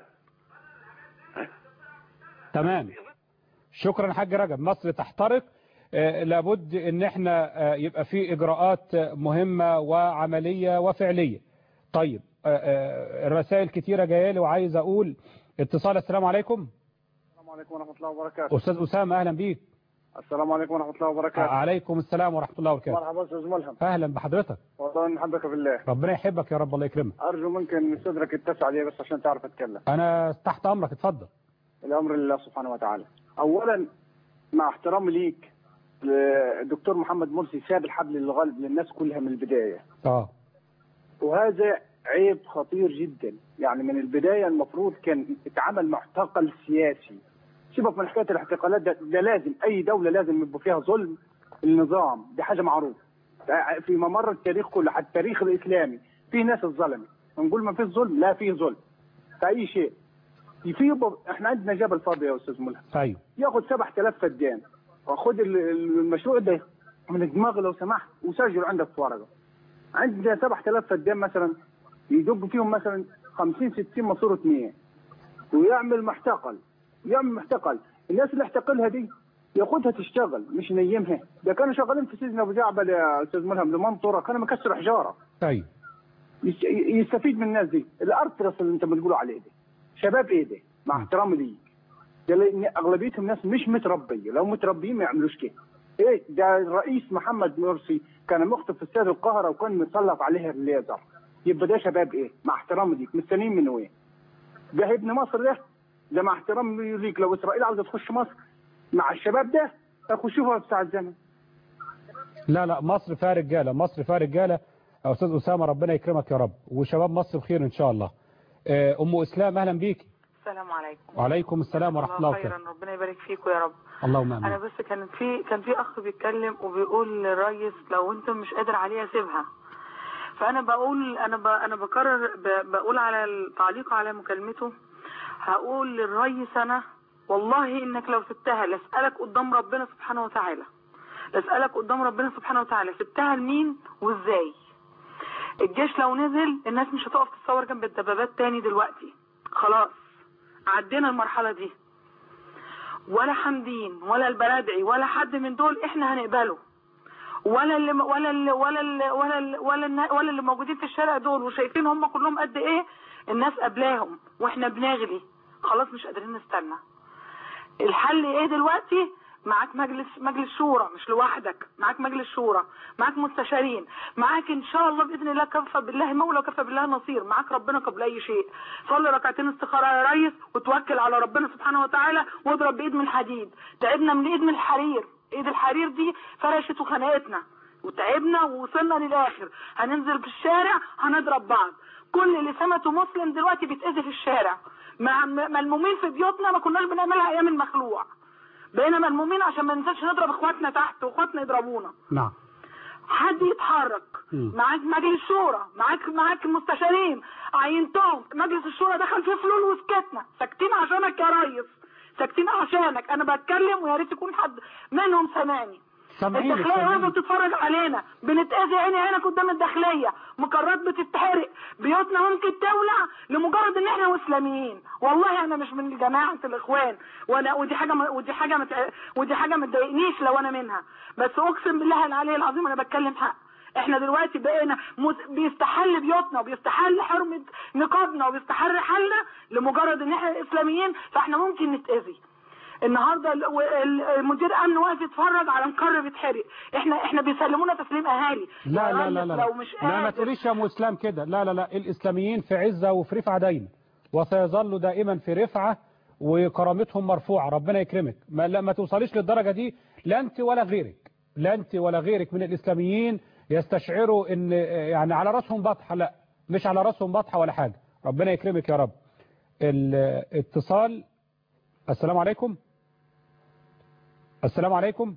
تمام. شكرا حاج رجب. مصر تحترق، آه لابد ان احنا آه يبقى في اجراءات مهمة وعملية وفعلية. طيب آه آه الرسائل كتيرة جايه لي، وعايز اقول اتصال. السلام عليكم. السلام عليكم ورحمة الله وبركاته. أستاذ أسامة أهلا بيك. السلام عليكم ورحمة الله وبركاته. عليكم السلام ورحمة الله وبركاته. مرحبا أستاذ ملهم. أهلا بحضرتك. والله نحبك في الله. ربنا يحبك يا رب، الله يكرمك. أرجو منك أن صدرك يتسع لي بس عشان تعرف أتكلم. أنا تحت أمرك، اتفضل. الأمر لله سبحانه وتعالى. أولا مع احترامي ليك الدكتور محمد مرسي ساب الحبل الغالب للناس كلها من البداية. اه وهذا عيب خطير جدا، يعني من البداية المفروض كان يتعمل معتقل سياسي. سيبك من حكاية الاعتقالات، ده, ده لازم أي دولة لازم يبقى فيها ظلم النظام، دي حاجة معروفة في ممر التاريخ كله، حتى التاريخ الإسلامي في ناس اتظلمت. نقول ما فيش ظلم، لا فيه ظلم في أي شيء. في احنا عندنا جبل فاضي يا أستاذ ملهم، أيوه ياخد سبعة آلاف فدان، وخد المشروع ده من دماغي لو سمحت وسجل عندك في ورقة. عندنا سبعة آلاف فدان مثلا يدق فيهم مثلا خمسين ستين ماسورة مياه، ويعمل محتقل يعمل محتقل الناس اللي احتقلها دي ياخدها تشتغل مش نيمها. ده كانوا شغالين في سجن ابو جعبل يا استاذ ملهم لمنطوره، كانوا مكسروا حجاره. ايوه يستفيد من الناس دي. الارترس اللي انت بتقولوا عليه ده شباب ايه ده؟ مع احترامي ليك، ده لان اغلبيتهم ناس مش متربيه، لو متربيين ما يعملوش كده. ايه ده الرئيس محمد مرسي كان مخطف في استاد القاهره وكان متسلط عليها الليزر، يبقى ده شباب ايه؟ مع احترامي ليك مستنيين منه ايه؟ ده ابن مصر ده ده مع احترامي ليك لو اسرائيل عاوزه تخش مصر مع الشباب ده اخشوها بساعة الزمن. لا لا مصر فيها رجاله، مصر فيها رجاله يا استاذ اسامه، ربنا يكرمك يا رب، وشباب مصر بخير ان شاء الله. ام اسلام اهلا بيكي. السلام عليكم. وعليكم السلام ورحمه الله وبركاته. خيرا، ربنا يبارك فيكم يا رب. اللهم امين. انا بس كانت في كان في اخ بيتكلم وبيقول للريس لو انت مش قادر عليها سيبها. فانا بقول انا ب... انا بكرر ب... بقول على التعليق على مكالمته، هقول للريس انا والله انك لو سبتها لاسالك قدام ربنا سبحانه وتعالى، لاسالك قدام ربنا سبحانه وتعالى سبتها لمين وازاي. الجيش لو نزل الناس مش هتقف تتصور جنب الدبابات تاني دلوقتي، خلاص عدينا المرحله دي. ولا حمدين ولا البلدعي ولا حد من دول احنا هنقبله، ولا اللي ولا اللي ولا اللي ولا اللي ولا اللي ولا اللي موجودين في الشارع دول وشايفين هم كلهم قد ايه الناس قبلاهم واحنا بنغلي. خلاص مش قادرين نستنى. الحل ايه دلوقتي؟ معاك مجلس مجلس شورى، مش لوحدك، معاك مجلس شورى، معاك مستشارين، معاك ان شاء الله باذن الله كفى بالله مولى وكفى بالله نصير، معاك ربنا قبل اي شيء. صلي ركعتين استخاره يا ريس وتوكل على ربنا سبحانه وتعالى واضرب بايد من حديد. تعبنا من ايد من الحرير، ايد الحرير دي فرشت وخنقتنا وتعبنا ووصلنا للاخر. هننزل في الشارع هنضرب بعض. كل اللي سمته مسلم دلوقتي بيتاذي في الشارع، مع ملمومين في بيوتنا ما كناش بنعملها ايام المخلوع. بقينا ملمومين عشان ما ننزلش نضرب اخواتنا تحت واخواتنا يضربونا. نعم. حد يتحرك. معاك مجلس شورى، معاك معاك المستشارين عينتهم. مجلس الشورى دخل فيه فلول وسكتنا، ساكتين عشانك يا ريس، ساكتين عشانك. انا بتكلم ويا ريت يكون حد منهم سامعني. الداخليه واقفه بتتفرج علينا، بنتاذي عيني عينك قدام الداخليه، مقرات بتتحرق، بيوتنا ممكن تولع لمجرد ان احنا اسلاميين. والله انا مش من جماعه الاخوان، وانا ودي حاجه ودي حاجه مت... ودي حاجه ما تضايقنيش لو انا منها، بس اقسم بالله العلي العظيم انا بتكلم حق. احنا دلوقتي بقينا مس... بيستحل بيوتنا وبيستحل حرمه نقابنا وبيستحل حالنا لمجرد ان احنا اسلاميين، فاحنا ممكن نتاذي. النهارده المدير امن واقف يتفرج على مقر بيتحرق، احنا احنا بيسلمونا تسليم اهالي. لا لا لا لا لو مش لا ما تقوليش يا ام اسلام كده، لا لا لا الاسلاميين في عزه وفي رفعه دايما، وسيظلوا دائما في رفعه وكرامتهم مرفوعه، ربنا يكرمك. ما لا ما توصليش للدرجه دي، لا انت ولا غيرك، لا انت ولا غيرك من الاسلاميين يستشعروا ان يعني على راسهم بطحه، لا مش على راسهم بطحه ولا حاجه، ربنا يكرمك يا رب. الاتصال. السلام عليكم. السلام عليكم.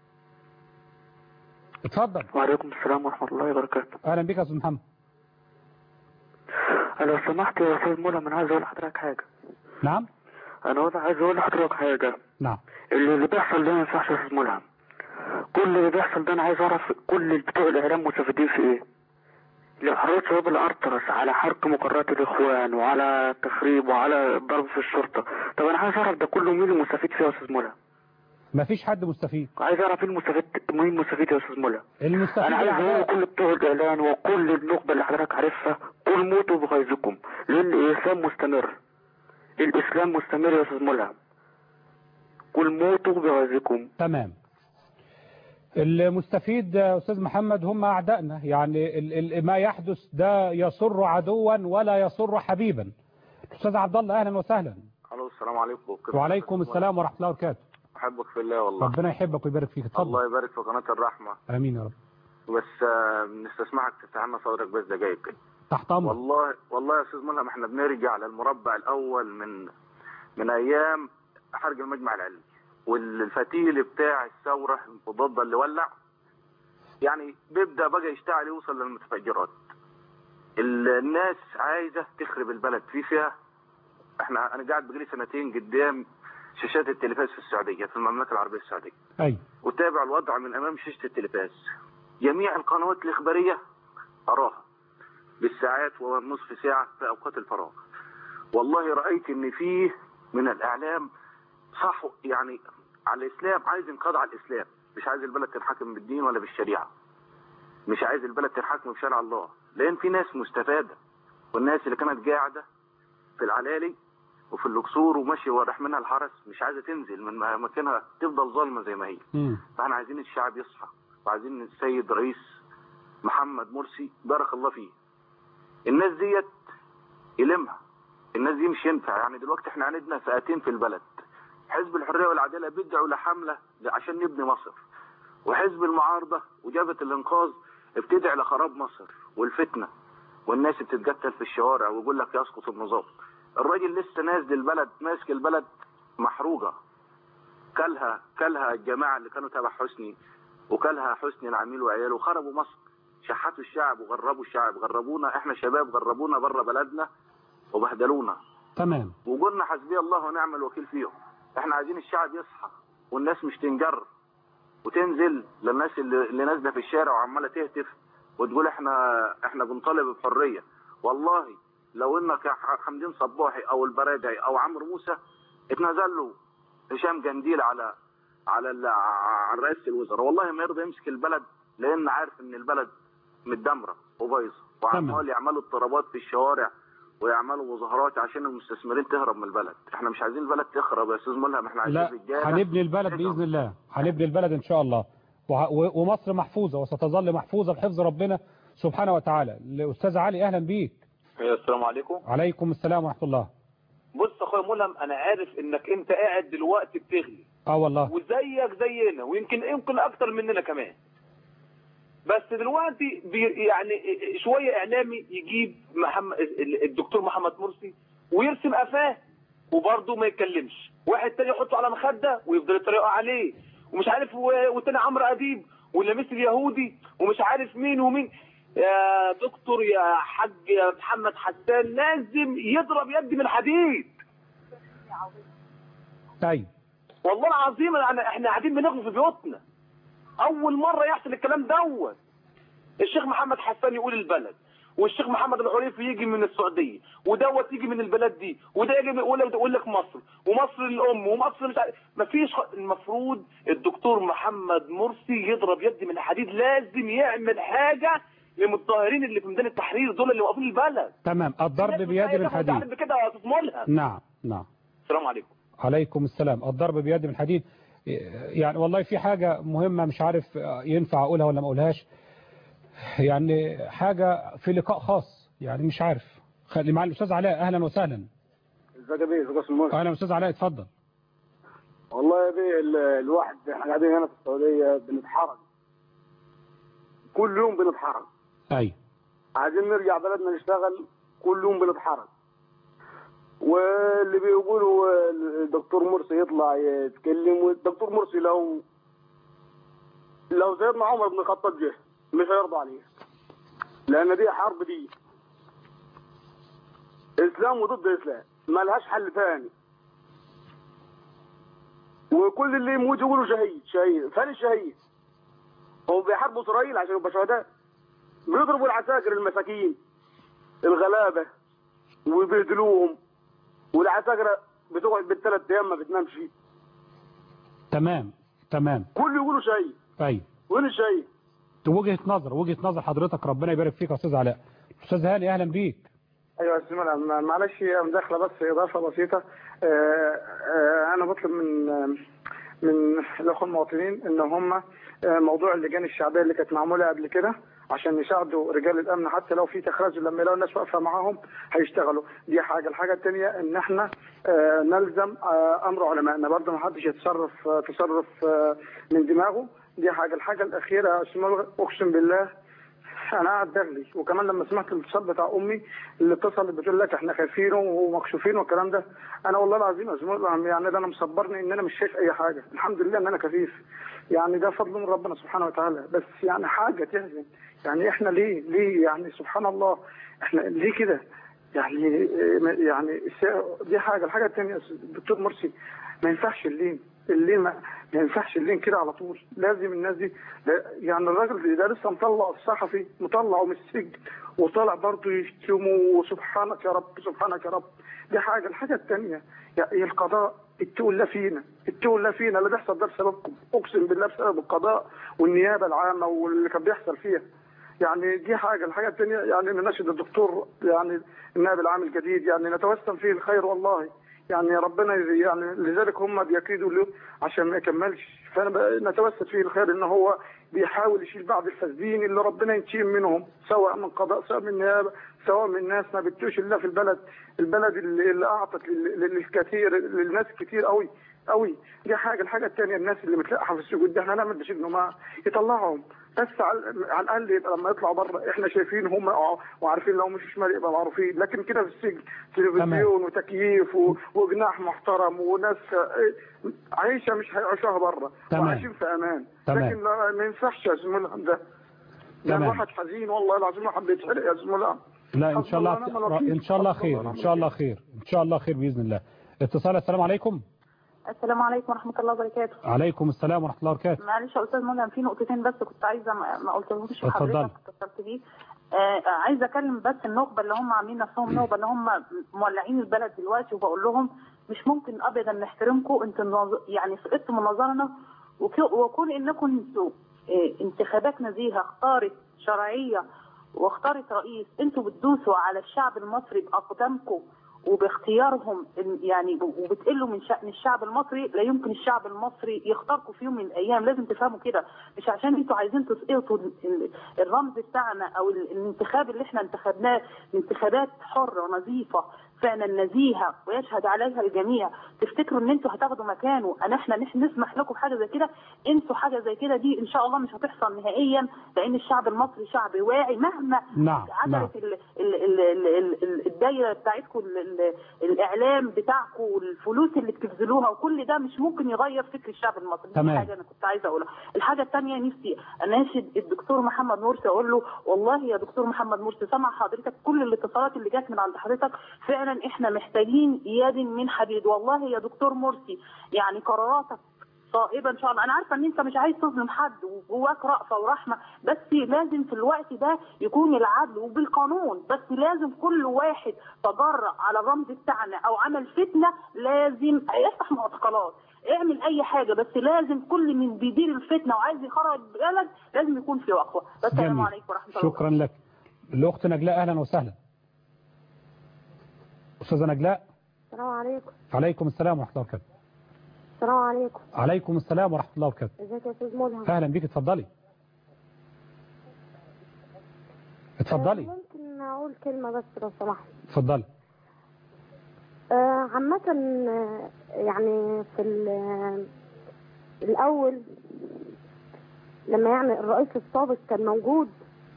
اتفضل. وعليكم السلام ورحمة الله وبركاته. اهلا بك يا استاذ محمد. لو سمحت يا استاذ مولى انا عايز اقول لحضرتك حاجة. نعم. انا عايز اقول لحضرتك حاجة. نعم. اللي, اللي بيحصل ده ما ينفعش يا استاذ مولى. كل اللي بيحصل ده انا عايز اعرف كل بتوع الاعلام مستفيدين في ايه. لو حريت شباب الارترس على حرق مقرات الاخوان وعلى تخريب وعلى الضرب في الشرطة، طب انا عايز اعرف ده كله مين المستفيد فيه يا استاذ مولى؟ ما فيش حد مستفيد. عايز اعرف ايه المستفيد، مين مستفيد يا استاذ مولى؟ المستفيد انا عايز اقول كل بتوع الاعلان وكل النخبه اللي حضرتك عارفها، قول موتوا بغيظكم لان الاسلام مستمر. الإسلام مستمر يا أستاذ ملهم. قل موتوا بغيظكم. تمام. المستفيد أستاذ محمد هم أعدائنا، يعني ال ال ما يحدث ده يسر عدوا ولا يسر حبيبا. أستاذ عبد الله أهلا وسهلا. الو السلام عليكم. وعليكم السلام ورحمة الله وبركاته. احبك في الله والله. ربنا يحبك ويبارك فيك. اتفضل. الله يبارك في قناة الرحمة. امين يا رب. بس نستسمحك تفتح لنا صدرك بس دقايق كده. تحت امرك. والله والله يا استاذ ملهم احنا بنرجع للمربع الاول من من ايام حرق المجمع العلمي والفتيل بتاع الثورة المضادة اللي ولع، يعني بيبدأ بقى يشتعل يوصل للمتفجرات. الناس عايزة تخرب البلد في فيها. احنا انا قاعد بقالي سنتين قدام شاشات التلفاز في السعودية في المملكة العربية السعودية. اي. وتابع الوضع من امام شاشة التلفاز. جميع القنوات الاخبارية اراها بالساعات والنصف ساعة في اوقات الفراغ. والله رأيت ان فيه من الاعلام صح يعني على الاسلام، عايز ينقض على الاسلام، مش عايز البلد تنحكم بالدين ولا بالشريعة، مش عايز البلد تنحكم بشرع الله، لان في ناس مستفادة، والناس اللي كانت قاعدة في العلالي وفي القصور وماشي وراح منها الحرس مش عايزة تنزل من مكانها، تفضل ظالمة زي ما هي. فاحنا عايزين الشعب يصحى، وعايزين السيد رئيس محمد مرسي بارك الله فيه الناس ديت يلمها. الناس دي مش ينفع، يعني دلوقتي احنا عندنا فئتين في البلد، حزب الحرية والعدالة بيدعوا لحملة عشان نبني مصر، وحزب المعارضة وجبهة الانقاذ بتدعي لخراب مصر والفتنة، والناس بتتقتل في الشوارع ويقول لك يسقط النظام. الراجل لسه نازل البلد ماسك البلد محروقة، كلها كلها الجماعة اللي كانوا تبع حسني، وكلها حسني العميل وعياله، وخربوا مصر، شحتوا الشعب وغربوا الشعب، غربونا احنا شباب، غربونا بره بلدنا وبهدلونا. تمام. وقلنا حسبي الله ونعم الوكيل فيهم. احنا عايزين الشعب يصحى، والناس مش تنجر وتنزل للناس اللي, اللي نازله في الشارع وعماله تهتف وتقول احنا احنا بنطالب بحريه. والله لو انك حمدين صباحي او البرادعي او عمرو موسى اتنزل له هشام جنديل على على على رئاسه الوزراء، والله ما يرضى يمسك البلد، لان عارف ان البلد متدمره وبايظه، وعمال يعملوا اضطرابات في الشوارع ويعملوا مظاهرات عشان المستثمرين تهرب من البلد. احنا مش عايزين البلد تخرب يا استاذ ملهم، احنا عايزين رجاله. هنبني البلد باذن الله، هنبني البلد ان شاء الله، ومصر محفوظه وستظل محفوظه بحفظ ربنا سبحانه وتعالى. الاستاذ علي اهلا بيك. السلام عليكم. عليكم السلام ورحمه الله. بص اخويا ملهم، انا عارف انك انت قاعد دلوقتي بتغلي. اه والله. وزيك زينا، ويمكن يمكن اكتر مننا كمان. بس دلوقتي بي يعني شويه اعلامي يجيب محمد الدكتور محمد مرسي ويرسم قفاه وبرضه ما يتكلمش، واحد تاني يحطه على مخده ويفضل يتريقوا عليه، ومش عارف والتاني عمرو اديب واللميس اليهودي ومش عارف مين ومين. يا دكتور يا حاج يا محمد حسان لازم يضرب يد من حديد. طيب والله العظيم يعني احنا قاعدين بنغلو في بيوتنا. اول مره يحصل الكلام دوت. الشيخ محمد حسان يقول البلد، والشيخ محمد العريفي يجي من السعوديه، ودوت يجي من البلد دي، وده يجي يقول لك مصر، ومصر الام، ومصر مش عارف. مفيش خ... المفروض الدكتور محمد مرسي يضرب يد من الحديد، لازم يعمل حاجه للمتظاهرين اللي في ميدان التحرير دول اللي واقفين البلد. تمام. الضرب بيد من الحديد. بكده يا استاذ ملهم. نعم نعم. السلام عليكم. عليكم السلام. الضرب بيد من الحديد. يعني والله في حاجة مهمة مش عارف ينفع أقولها ولا ما أقولهاش، يعني حاجة في لقاء خاص، يعني مش عارف. خلي مع الأستاذ علاء. أهلا وسهلا. ازيك يا بيه؟ ازيك يا استاذ ملهم؟ أهلا أستاذ علاء اتفضل. والله يا بيه الواحد احنا قاعدين هنا في السعودية بنتحرج، كل يوم بنتحرج. أي. عايزين نرجع بلدنا نشتغل، كل يوم بنتحرج. واللي بيقولوا الدكتور مرسي يطلع يتكلم، والدكتور مرسي لو لو سيدنا عمر بن الخطاب جه مش هيرضى عليه، لان دي حرب، دي اسلام وضد اسلام، ما لهاش حل ثاني. وكل اللي يموت يقولوا شهيد شهيد. فين الشهيد؟ هم بيحاربوا اسرائيل عشان يبقى شهداء، بيضربوا العساكر المساكين الغلابه وبيقتلوهم، والعساكر بتقعد بالثلاث ايام ما بتنامش. تمام تمام. كل يقولوا شهيد. طيب وين الشهيد؟ وجهة نظر وجهة نظر حضرتك، ربنا يبارك فيك يا استاذ علاء. استاذ هاني اهلا بيك. ايوه يا استاذ ملهم، معلش مداخله بس اضافه بسيطه. آه آه انا بطلب من من الاخوه المواطنين ان هم موضوع اللجان الشعبيه اللي كانت معموله قبل كده عشان يساعدوا رجال الامن، حتى لو في تخرج لما يلاقوا الناس واقفه معاهم هيشتغلوا. دي حاجه. الحاجه الثانيه ان احنا آه نلزم آه امر علمائنا برضه، ما حدش يتصرف آه تصرف آه من دماغه. دي حاجه. الحاجه الاخيره اقسم بالله انا قاعد بغلي، وكمان لما سمعت الاتصال بتاع امي اللي اتصلت بتقول لك احنا خايفين ومكشوفين والكلام ده، انا والله العظيم يعني ده انا مصبرني ان انا مش شايف اي حاجه، الحمد لله ان انا كفيف، يعني ده فضل من ربنا سبحانه وتعالى. بس يعني حاجه تحزن، يعني احنا ليه ليه يعني سبحان الله احنا ليه كده يعني يعني دي حاجه. الحاجه الثانيه الدكتور مرسي ما ينفعش اللين اللين ما, ما ينفعش اللين كده على طول، لازم الناس دي يعني الراجل ده لسه مطلع الصحفي مطلعه من السجن وطالع برضه يشتمه وسبحانك يا رب سبحانك يا رب. دي حاجه. الحاجه الثانيه يعني القضاء اتقوا الله فينا اتقوا الله فينا، اللي بيحصل ده بسببكم اقسم بالله، بسبب القضاء والنيابه العامه واللي كان بيحصل فيها. يعني دي حاجه. الحاجه الثانيه يعني نناشد الدكتور يعني النائب العام الجديد يعني نتوسم فيه الخير والله، يعني ربنا يعني لذلك هم بيكيدوا له عشان ما يكملش، فانا نتوسل فيه الخير ان هو بيحاول يشيل بعض الفاسدين اللي ربنا ينتقم منهم، سواء من قضاء سواء من نيابه سواء من ناس ما بتوش الا في البلد البلد اللي, اللي اعطت للكثير للناس كتير قوي قوي. دي حاجه. الحاجه الثانيه الناس اللي متلقحه في السجود ده احنا نعمل بسجن ما يطلعهم، بس على الاقل يبقى لما يطلعوا بره احنا شايفين هم وعارفين لو مش شمال يبقى معروفين، لكن كده في السجن تلفزيون وتكييف وجناح محترم وناس عايشه مش هيعيشوها بره وعايشين في امان. تمام. لكن ما ينفعش يا زميلنا ده. يعني واحد حزين والله العظيم واحد بيتحرق يا زميلنا. لا ان شاء الله ان شاء الله خير ان شاء الله خير ان شاء الله خير باذن الله. اتصال. السلام عليكم. السلام عليكم ورحمة الله وبركاته. عليكم السلام ورحمة الله وبركاته. معلش يا أستاذ ملهم في نقطتين بس كنت عايزة ما قلتلهمش اتفضل. اتصلت بيه. آه عايزة أكلم بس النخبة اللي هم عاملين نفسهم نخبة اللي هم مولعين البلد دلوقتي، وبقول لهم مش ممكن أبدا نحترمكم، أنتوا يعني سقطتوا من نظرنا، وكون إنكم انتوا آه انتخابات نزيهة اختارت شرعية واختارت رئيس، انتوا بتدوسوا على الشعب المصري بأقدامكم وباختيارهم يعني وبتقلوا من شأن الشعب المصري. لا يمكن الشعب المصري يختاركم في يوم من الايام، لازم تفهموا كده. مش عشان انتوا عايزين تسقطوا الرمز بتاعنا او الانتخاب اللي احنا انتخبناه انتخابات حره نظيفه فعلا نزيهه ويشهد عليها الجميع، تفتكروا ان انتوا هتاخدوا مكانه ان احنا نسمح لكم بحاجه زي كده؟ انتوا حاجه زي كده دي ان شاء الله مش هتحصل نهائيا، لان الشعب المصري شعب واعي مهما نعم. عجلت نعم. الدايره بتاعتكم الاعلام بتاعكم والفلوس اللي بتبذلوها وكل ده مش ممكن يغير فكر الشعب المصري. دي حاجه انا كنت عايزه اقولها. الحاجه الثانيه نفسي اناشد الدكتور محمد مرسي اقول له والله يا دكتور محمد مرسي سمع حضرتك كل الاتصالات اللي جت من عند حضرتك، فعلا احنا محتاجين يد من حديد. والله يا دكتور مرسي يعني قراراتك صائبه ان شاء الله. انا عارفه ان انت مش عايز تظلم حد وجواك رأفه ورحمه، بس لازم في الوقت ده يكون العدل وبالقانون، بس لازم كل واحد تجرأ على الرمز بتاعنا او عمل فتنه لازم يفتح معتقلات، اعمل اي حاجه، بس لازم كل من بيدير الفتنه وعايز يخرج البلد لازم يكون في وقفه. السلام عليكم ورحمه الله. شكرا لك. الاخت نجلاء اهلا وسهلا. استاذه نجلاء. السلام عليكم. عليكم السلام ورحمه الله وبركاته. السلام عليكم. عليكم السلام ورحمه الله وبركاته. ازيك يا استاذ ملهم؟ اهلا بيك اتفضلي. اتفضلي. ممكن اقول كلمه بس لو سمحت؟ اتفضلي. آه عامه يعني في الاول لما يعني الرئيس السابق كان موجود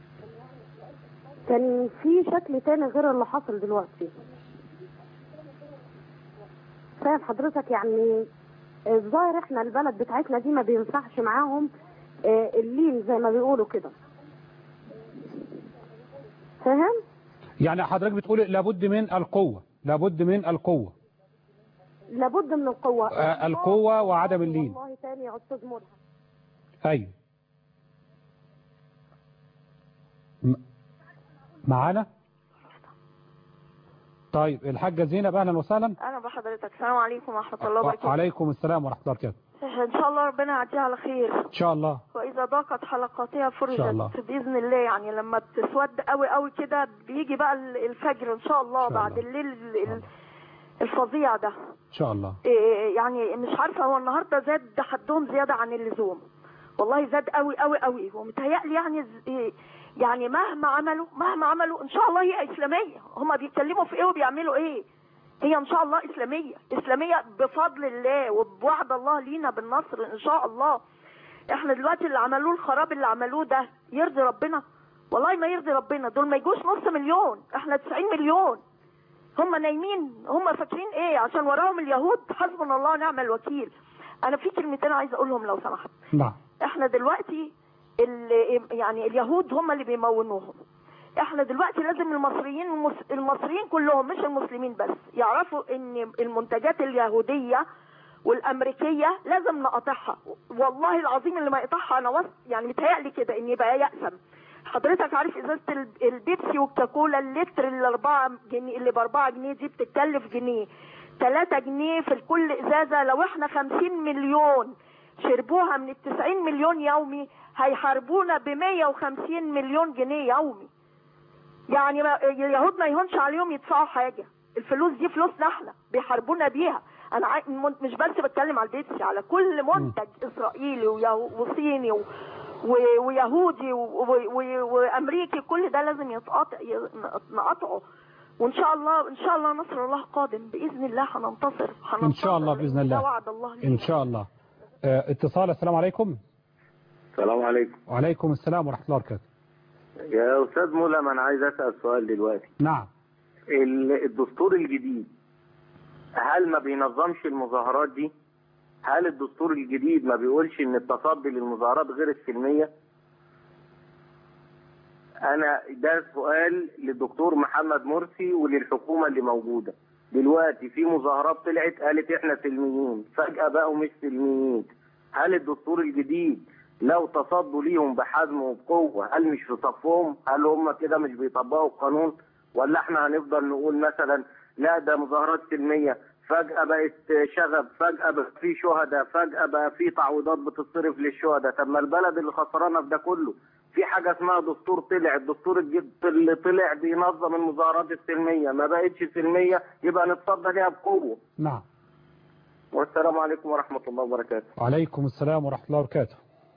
كان في شكل تاني غير اللي حصل دلوقتي. فاهم حضرتك؟ يعني الظاهر احنا البلد بتاعتنا دي ما بينفعش معاهم اللين زي ما بيقولوا كده. فاهم؟ يعني حضرتك بتقول لابد من القوة، لابد من القوة. لابد من القوة. آه القوة وعدم اللين. والله تاني يا استاذ ملهم. ايوه. معانا؟ طيب الحاجة زينب اهلا وسهلا. اهلا بحضرتك. السلام عليكم ورحمة الله وبركاته. وعليكم السلام ورحمة الله وبركاته. ان شاء الله ربنا يعديها على خير ان شاء الله. واذا ضاقت حلقاتها إن شاء الله. فرجت باذن الله. يعني لما تسود قوي قوي كده بيجي بقى الفجر ان شاء الله, إن شاء بعد الله. الليل ال- الفظيع ده ان شاء الله. إيه يعني مش عارفه هو النهارده زاد حدهم زياده عن اللزوم, والله زاد قوي قوي قوي. ومتهيألي يعني ز- إيه يعني مهما عملوا مهما عملوا ان شاء الله هي اسلاميه. هم بيتكلموا في ايه وبيعملوا ايه؟ هي ان شاء الله اسلاميه اسلاميه بفضل الله وبوعد الله لينا بالنصر ان شاء الله. احنا دلوقتي اللي عملوه الخراب اللي عملوه ده يرضي ربنا؟ والله ما يرضي ربنا. دول ما يجوش نص مليون, احنا تسعين مليون. هم نايمين, هم فاكرين ايه عشان وراهم اليهود؟ حسبنا الله ونعم الوكيل. انا في كلمتين عايزه اقولهم لو سمحت. نعم. احنا دلوقتي ال- يعني اليهود هم اللي بيمونوهم. احنا دلوقتي لازم المصريين المس- المصريين كلهم مش المسلمين بس يعرفوا ان المنتجات اليهوديه والامريكيه لازم نقطعها. والله العظيم اللي ما يقطعها انا وص يعني متهيألي كده ان يبقى يأسم. حضرتك عارف ازازه ال- البيبسي والكاكولا اللتر اللي أربعة جنيه اللي بأربعة جنيه دي بتتكلف جنيه, ثلاثة جنيه في كل ازازه. لو احنا خمسين مليون شربوها من التسعين مليون يومي هيحاربونا بمية وخمسين مليون جنيه يومي. يعني ما اليهود ما يهونش عليهم يدفعوا حاجه. الفلوس دي فلوسنا احنا بيحاربونا بيها. انا عاي... مش بس بتكلم على البيبسي, على كل منتج اسرائيلي ويه- وصيني و... و... ويهودي و... و... وامريكي, كل ده لازم يتقطع ي- نقطعه. وان شاء الله ان شاء الله نصر الله قادم باذن الله. هننتصر هننتصر ان شاء الله باذن ده الله. وعد الله لينا. ان شاء الله. اه اتصال. السلام عليكم. السلام عليكم. وعليكم السلام ورحمه الله وبركاته. يا استاذ ملهم, انا عايز اسال سؤال دلوقتي. نعم. ال- الدستور الجديد هل ما بينظمش المظاهرات دي؟ هل الدستور الجديد ما بيقولش ان التصدي للمظاهرات غير السلميه؟ انا ده سؤال للدكتور محمد مرسي وللحكومه اللي موجوده دلوقتي. في مظاهرات طلعت قالت احنا سلميين, فجاه بقوا مش سلميين. هل الدستور الجديد لو تصدوا ليهم بحزم وبقوه هل مش في صفهم؟ هل هم كده مش بيطبقوا القانون؟ ولا احنا هنفضل نقول مثلا لا ده مظاهرات سلميه, فجاه بقت شغب, فجاه بقى في شهداء, فجاه بقى في تعويضات بتتصرف للشهداء؟ طب ما البلد اللي خسرانه في ده كله. في حاجه اسمها دستور طلع, الدستور الجديد اللي طلع بينظم المظاهرات السلميه, ما بقتش سلميه يبقى نتصدى ليها بقوه. نعم. والسلام عليكم ورحمه الله وبركاته. وعليكم السلام ورحمه الله وبركاته.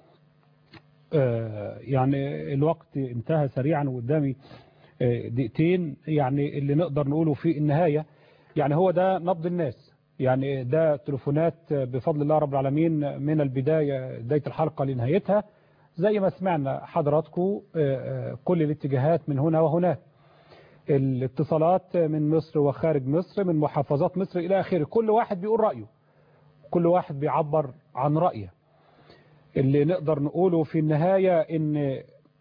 آه يعني الوقت انتهى سريعا وقدامي آه دقيقتين. يعني اللي نقدر نقوله في النهايه يعني هو ده نبض الناس. يعني ده تليفونات بفضل الله رب العالمين من البدايه بدايه الحلقه لنهايتها, زي ما سمعنا حضراتكم كل الاتجاهات من هنا وهناك. الاتصالات من مصر وخارج مصر, من محافظات مصر إلى آخره. كل واحد بيقول رأيه, كل واحد بيعبر عن رأيه. اللي نقدر نقوله في النهاية إن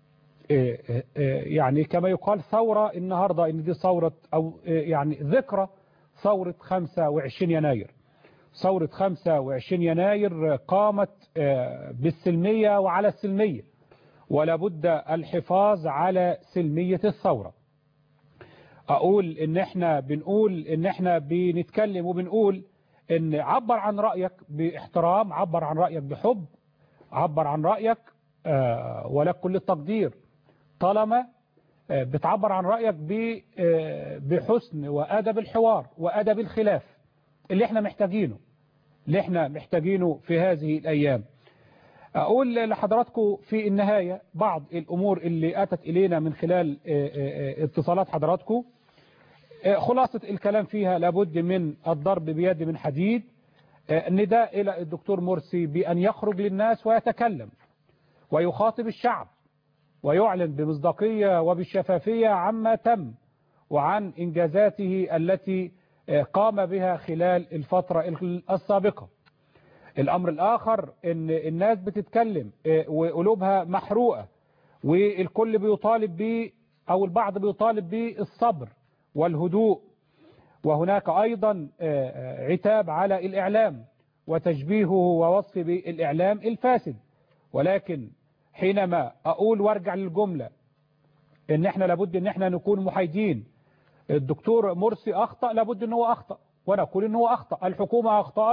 يعني كما يقال ثورة النهاردة, إن دي ثورة أو يعني ذكرى ثورة خمسة وعشرين يناير. ثورة خمسة وعشرين يناير قامت بالسلمية وعلى السلمية, ولا بد الحفاظ على سلمية الثورة. أقول إن إحنا بنقول إن إحنا بنتكلم وبنقول إن عبر عن رأيك باحترام, عبر عن رأيك بحب, عبر عن رأيك ولك كل التقدير طالما بتعبر عن رأيك بحسن وأدب الحوار وأدب الخلاف اللي إحنا محتاجينه اللي احنا محتاجينه في هذه الأيام. أقول لحضراتكم في النهاية بعض الأمور اللي أتت إلينا من خلال اتصالات حضراتكم. خلاصة الكلام فيها لابد من الضرب بيد من حديد. نداء إلى الدكتور مرسي بأن يخرج للناس ويتكلم ويخاطب الشعب ويعلن بمصداقية وبالشفافية عما تم وعن إنجازاته التي قام بها خلال الفترة السابقة. الأمر الآخر إن الناس بتتكلم وقلوبها محروقة, والكل بيطالب به أو البعض بيطالب بالصبر والهدوء. وهناك أيضا عتاب على الإعلام وتشبيهه ووصفه بالإعلام الفاسد. ولكن حينما أقول وارجع للجملة إن احنا لابد إن احنا نكون محايدين. الدكتور مرسي أخطأ, لابد إن هو أخطأ, وأنا أقول إن هو أخطأ. الحكومة أخطأت,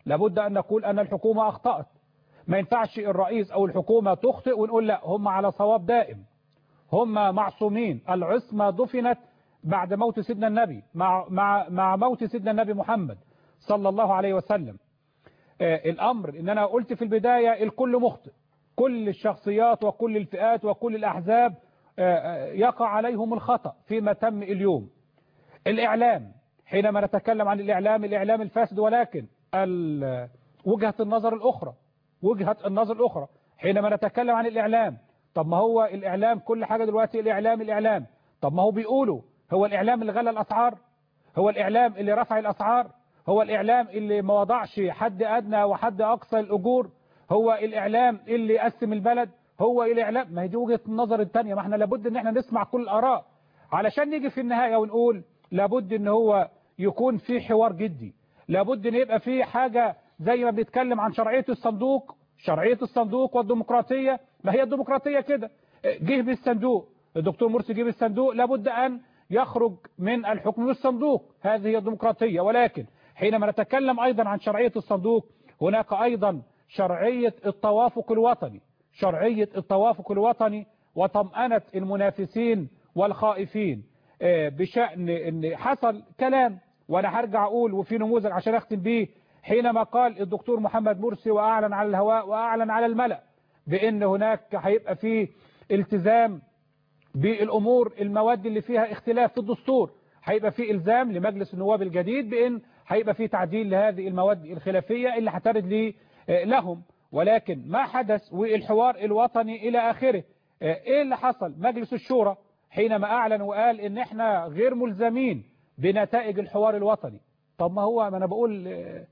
لابد أن نقول أن الحكومة أخطأت. ما ينفعش الرئيس أو الحكومة تخطئ ونقول لا هم على صواب دائم، هم معصومين. العصمة دفنت بعد موت سيدنا النبي، مع, مع, مع موت سيدنا النبي محمد صلى الله عليه وسلم. آه الأمر إن أنا قلت في البداية الكل مخطئ، كل الشخصيات وكل الفئات وكل الأحزاب آه يقع عليهم الخطأ فيما تم اليوم. الإعلام، حينما نتكلم عن الإعلام، الإعلام الفاسد، ولكن وجهة النظر الأخرى، وجهة النظر الأخرى حينما نتكلم عن الإعلام، طب ما هو الإعلام كل حاجة دلوقتي الإعلام الإعلام، طب ما هو بيقولوا هو الإعلام اللي غلى الأسعار، هو الإعلام اللي رفع الأسعار، هو الإعلام اللي ما وضعش حد أدنى وحد أقصى الأجور، هو الإعلام اللي قسم البلد، هو الإعلام. ما هي دي وجهة النظر الثانية. ما احنا لابد ان احنا نسمع كل الآراء علشان نيجي في النهاية ونقول لابد ان هو يكون في حوار جدي، لابد ان يبقى في حاجة زي ما بنتكلم عن شرعية الصندوق، شرعية الصندوق والديمقراطية. ما هي الديمقراطية كده، جه بالصندوق، الدكتور مرسي جه بالصندوق، لابد أن يخرج من الحكم بالصندوق، هذه هي الديمقراطية. ولكن حينما نتكلم أيضا عن شرعية الصندوق، هناك أيضا شرعية التوافق الوطني، شرعية التوافق الوطني وطمأنة المنافسين والخائفين بشأن ان حصل كلام، وانا هرجع اقول وفي نموذج عشان اختم بيه، حينما قال الدكتور محمد مرسي واعلن على الهواء واعلن على الملأ بان هناك هيبقى فيه التزام بالامور المواد اللي فيها اختلاف في الدستور، هيبقى فيه الزام لمجلس النواب الجديد بان هيبقى فيه تعديل لهذه المواد الخلافية اللي هترد لي لهم. ولكن ما حدث والحوار الوطني الى اخره، ايه اللي حصل؟ مجلس الشورى حينما اعلن وقال ان احنا غير ملزمين بنتائج الحوار الوطني. طب ما هو ما انا بقول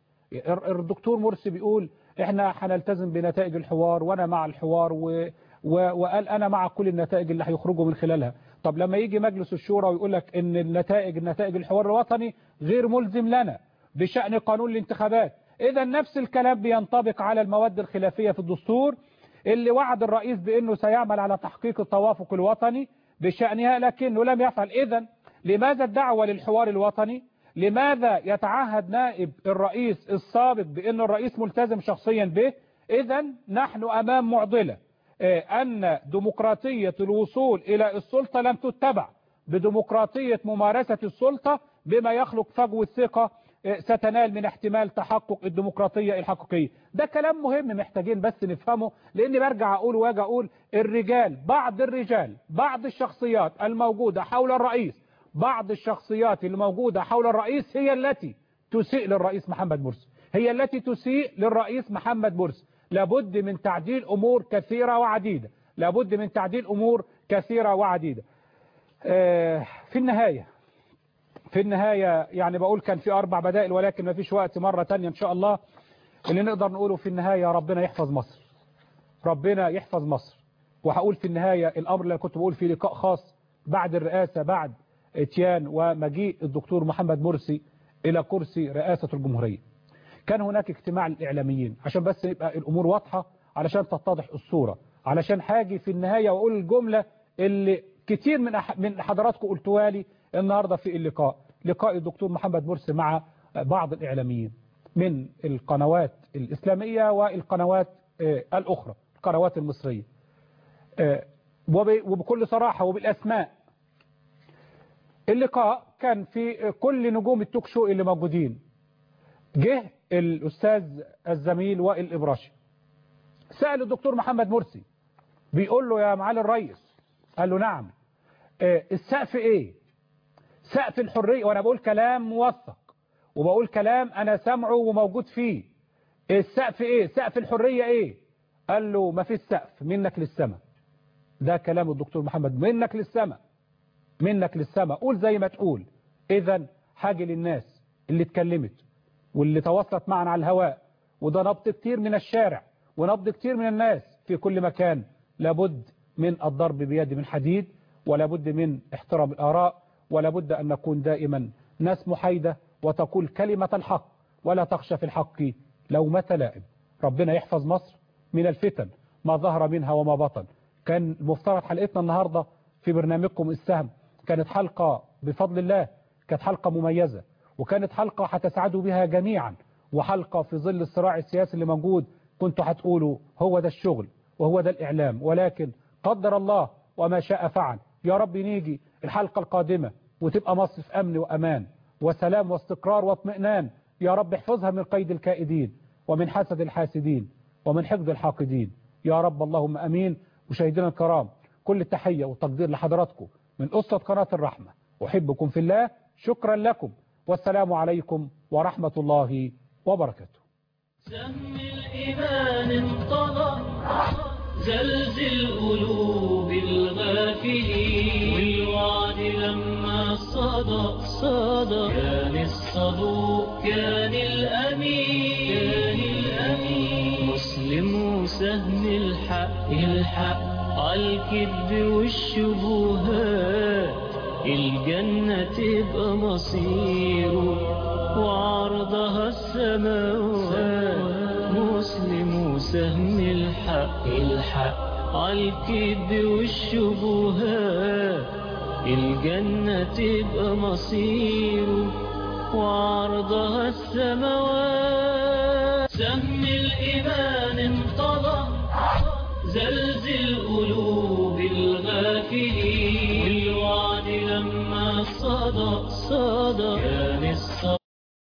الدكتور مرسي بيقول احنا هنلتزم بنتائج الحوار وانا مع الحوار و... و... وقال انا مع كل النتائج اللي هيخرجوا من خلالها. طب لما يجي مجلس الشورى ويقول لك ان النتائج النتائج الحوار الوطني غير ملزم لنا بشأن قانون الانتخابات، اذا نفس الكلام بينطبق على المواد الخلافية في الدستور اللي وعد الرئيس بانه سيعمل على تحقيق التوافق الوطني بشأنها لكنه لم يفعل. إذن لماذا الدعوة للحوار الوطني؟ لماذا يتعهد نائب الرئيس السابق بأن الرئيس ملتزم شخصيا به؟ إذن نحن أمام معضلة، أن ديمقراطية الوصول إلى السلطة لم تتبع بديمقراطية ممارسة السلطة بما يخلق فجوة ثقة ستنال من احتمال تحقق الديمقراطية الحقيقية. ده كلام مهم محتاجين بس نفهمه، لاني برجع اقول واجي اقول الرجال، بعض الرجال، بعض الشخصيات الموجودة حول الرئيس، بعض الشخصيات الموجودة حول الرئيس هي التي تسيء للرئيس محمد مرسي، هي التي تسيء للرئيس محمد مرسي. لابد من تعديل امور كثيرة وعديدة، لابد من تعديل امور كثيرة وعديدة. في النهاية في النهاية يعني بقول كان في أربع بدائل، ولكن ما فيش وقت. مرة تانية إن شاء الله اللي نقدر نقوله في النهاية ربنا يحفظ مصر، ربنا يحفظ مصر. وهقول في النهاية الأمر اللي كنت بقول في لقاء خاص بعد الرئاسة، بعد اتيان ومجيء الدكتور محمد مرسي إلى كرسي رئاسة الجمهورية، كان هناك اجتماع للإعلاميين عشان بس يبقى الأمور واضحة، علشان تتضح الصورة، علشان حاجي في النهاية وأقول الجملة اللي كتير من من حضراتكم قلتوها لي النهاردة في اللقاء، لقاء الدكتور محمد مرسي مع بعض الإعلاميين من القنوات الإسلامية والقنوات الأخرى، القنوات المصرية، وبكل صراحة وبالأسماء. اللقاء كان في كل نجوم التوك شو اللي موجودين. جه الأستاذ الزميل وائل إبراشي سأل الدكتور محمد مرسي، بيقول له يا معالي الرئيس، قال له نعم، السقف ايه؟ سقف الحرية. وانا بقول كلام موثق وبقول كلام انا سامعه وموجود فيه. السقف ايه؟ سقف الحرية ايه؟ قال له ما فيش سقف، منك للسماء. ده كلام الدكتور محمد، منك للسماء، منك للسماء، قول زي ما تقول. اذا حاجة للناس اللي اتكلمت واللي تواصلت معنا على الهواء، وده نبض كتير من الشارع ونبض كتير من الناس في كل مكان، لابد من الضرب بيد من حديد، ولا بد من احترام الآراء، ولا بد أن نكون دائما ناس محايدة وتقول كلمة الحق ولا تخشى في الحق لومة لائم. ربنا يحفظ مصر من الفتن ما ظهر منها وما بطن. كان مفترض حلقتنا النهاردة في برنامجكم السهم كانت حلقة بفضل الله، كانت حلقة مميزة، وكانت حلقة هتسعدوا بها جميعا، وحلقة في ظل الصراع السياسي اللي موجود كنتوا هتقولوا هو ده الشغل وهو ده الإعلام، ولكن قدر الله وما شاء فعل. يا رب نيجي الحلقة القادمة وتبقى مصر في أمن وأمان وسلام واستقرار واطمئنان. يا رب احفظها من قيد الكائدين ومن حسد الحاسدين ومن حقد الحاقدين يا رب، اللهم أمين. مشاهدينا الكرام، كل التحية والتقدير لحضراتكم من أسرة قناة الرحمة، أحبكم في الله، شكرا لكم، والسلام عليكم ورحمة الله وبركاته. سهم الإيمان انطلق زلزل قلوب الغافلين، والوعد لما صدق صدق كان الصدوق كان الأمين كان الأمين. مسلم وسهم الحق الحق عالكذب والشبهات، الجنة تبقى مصيره وعرضها السماوات. مسلم وسهم الحق الحق عالكذب والشبهات، الجنة تبقى مصيره وعرضها السماوات. سهم الإيمان انطلق زلزل قلوب الغافلين، والوعد لما صدق صدق كان الصدق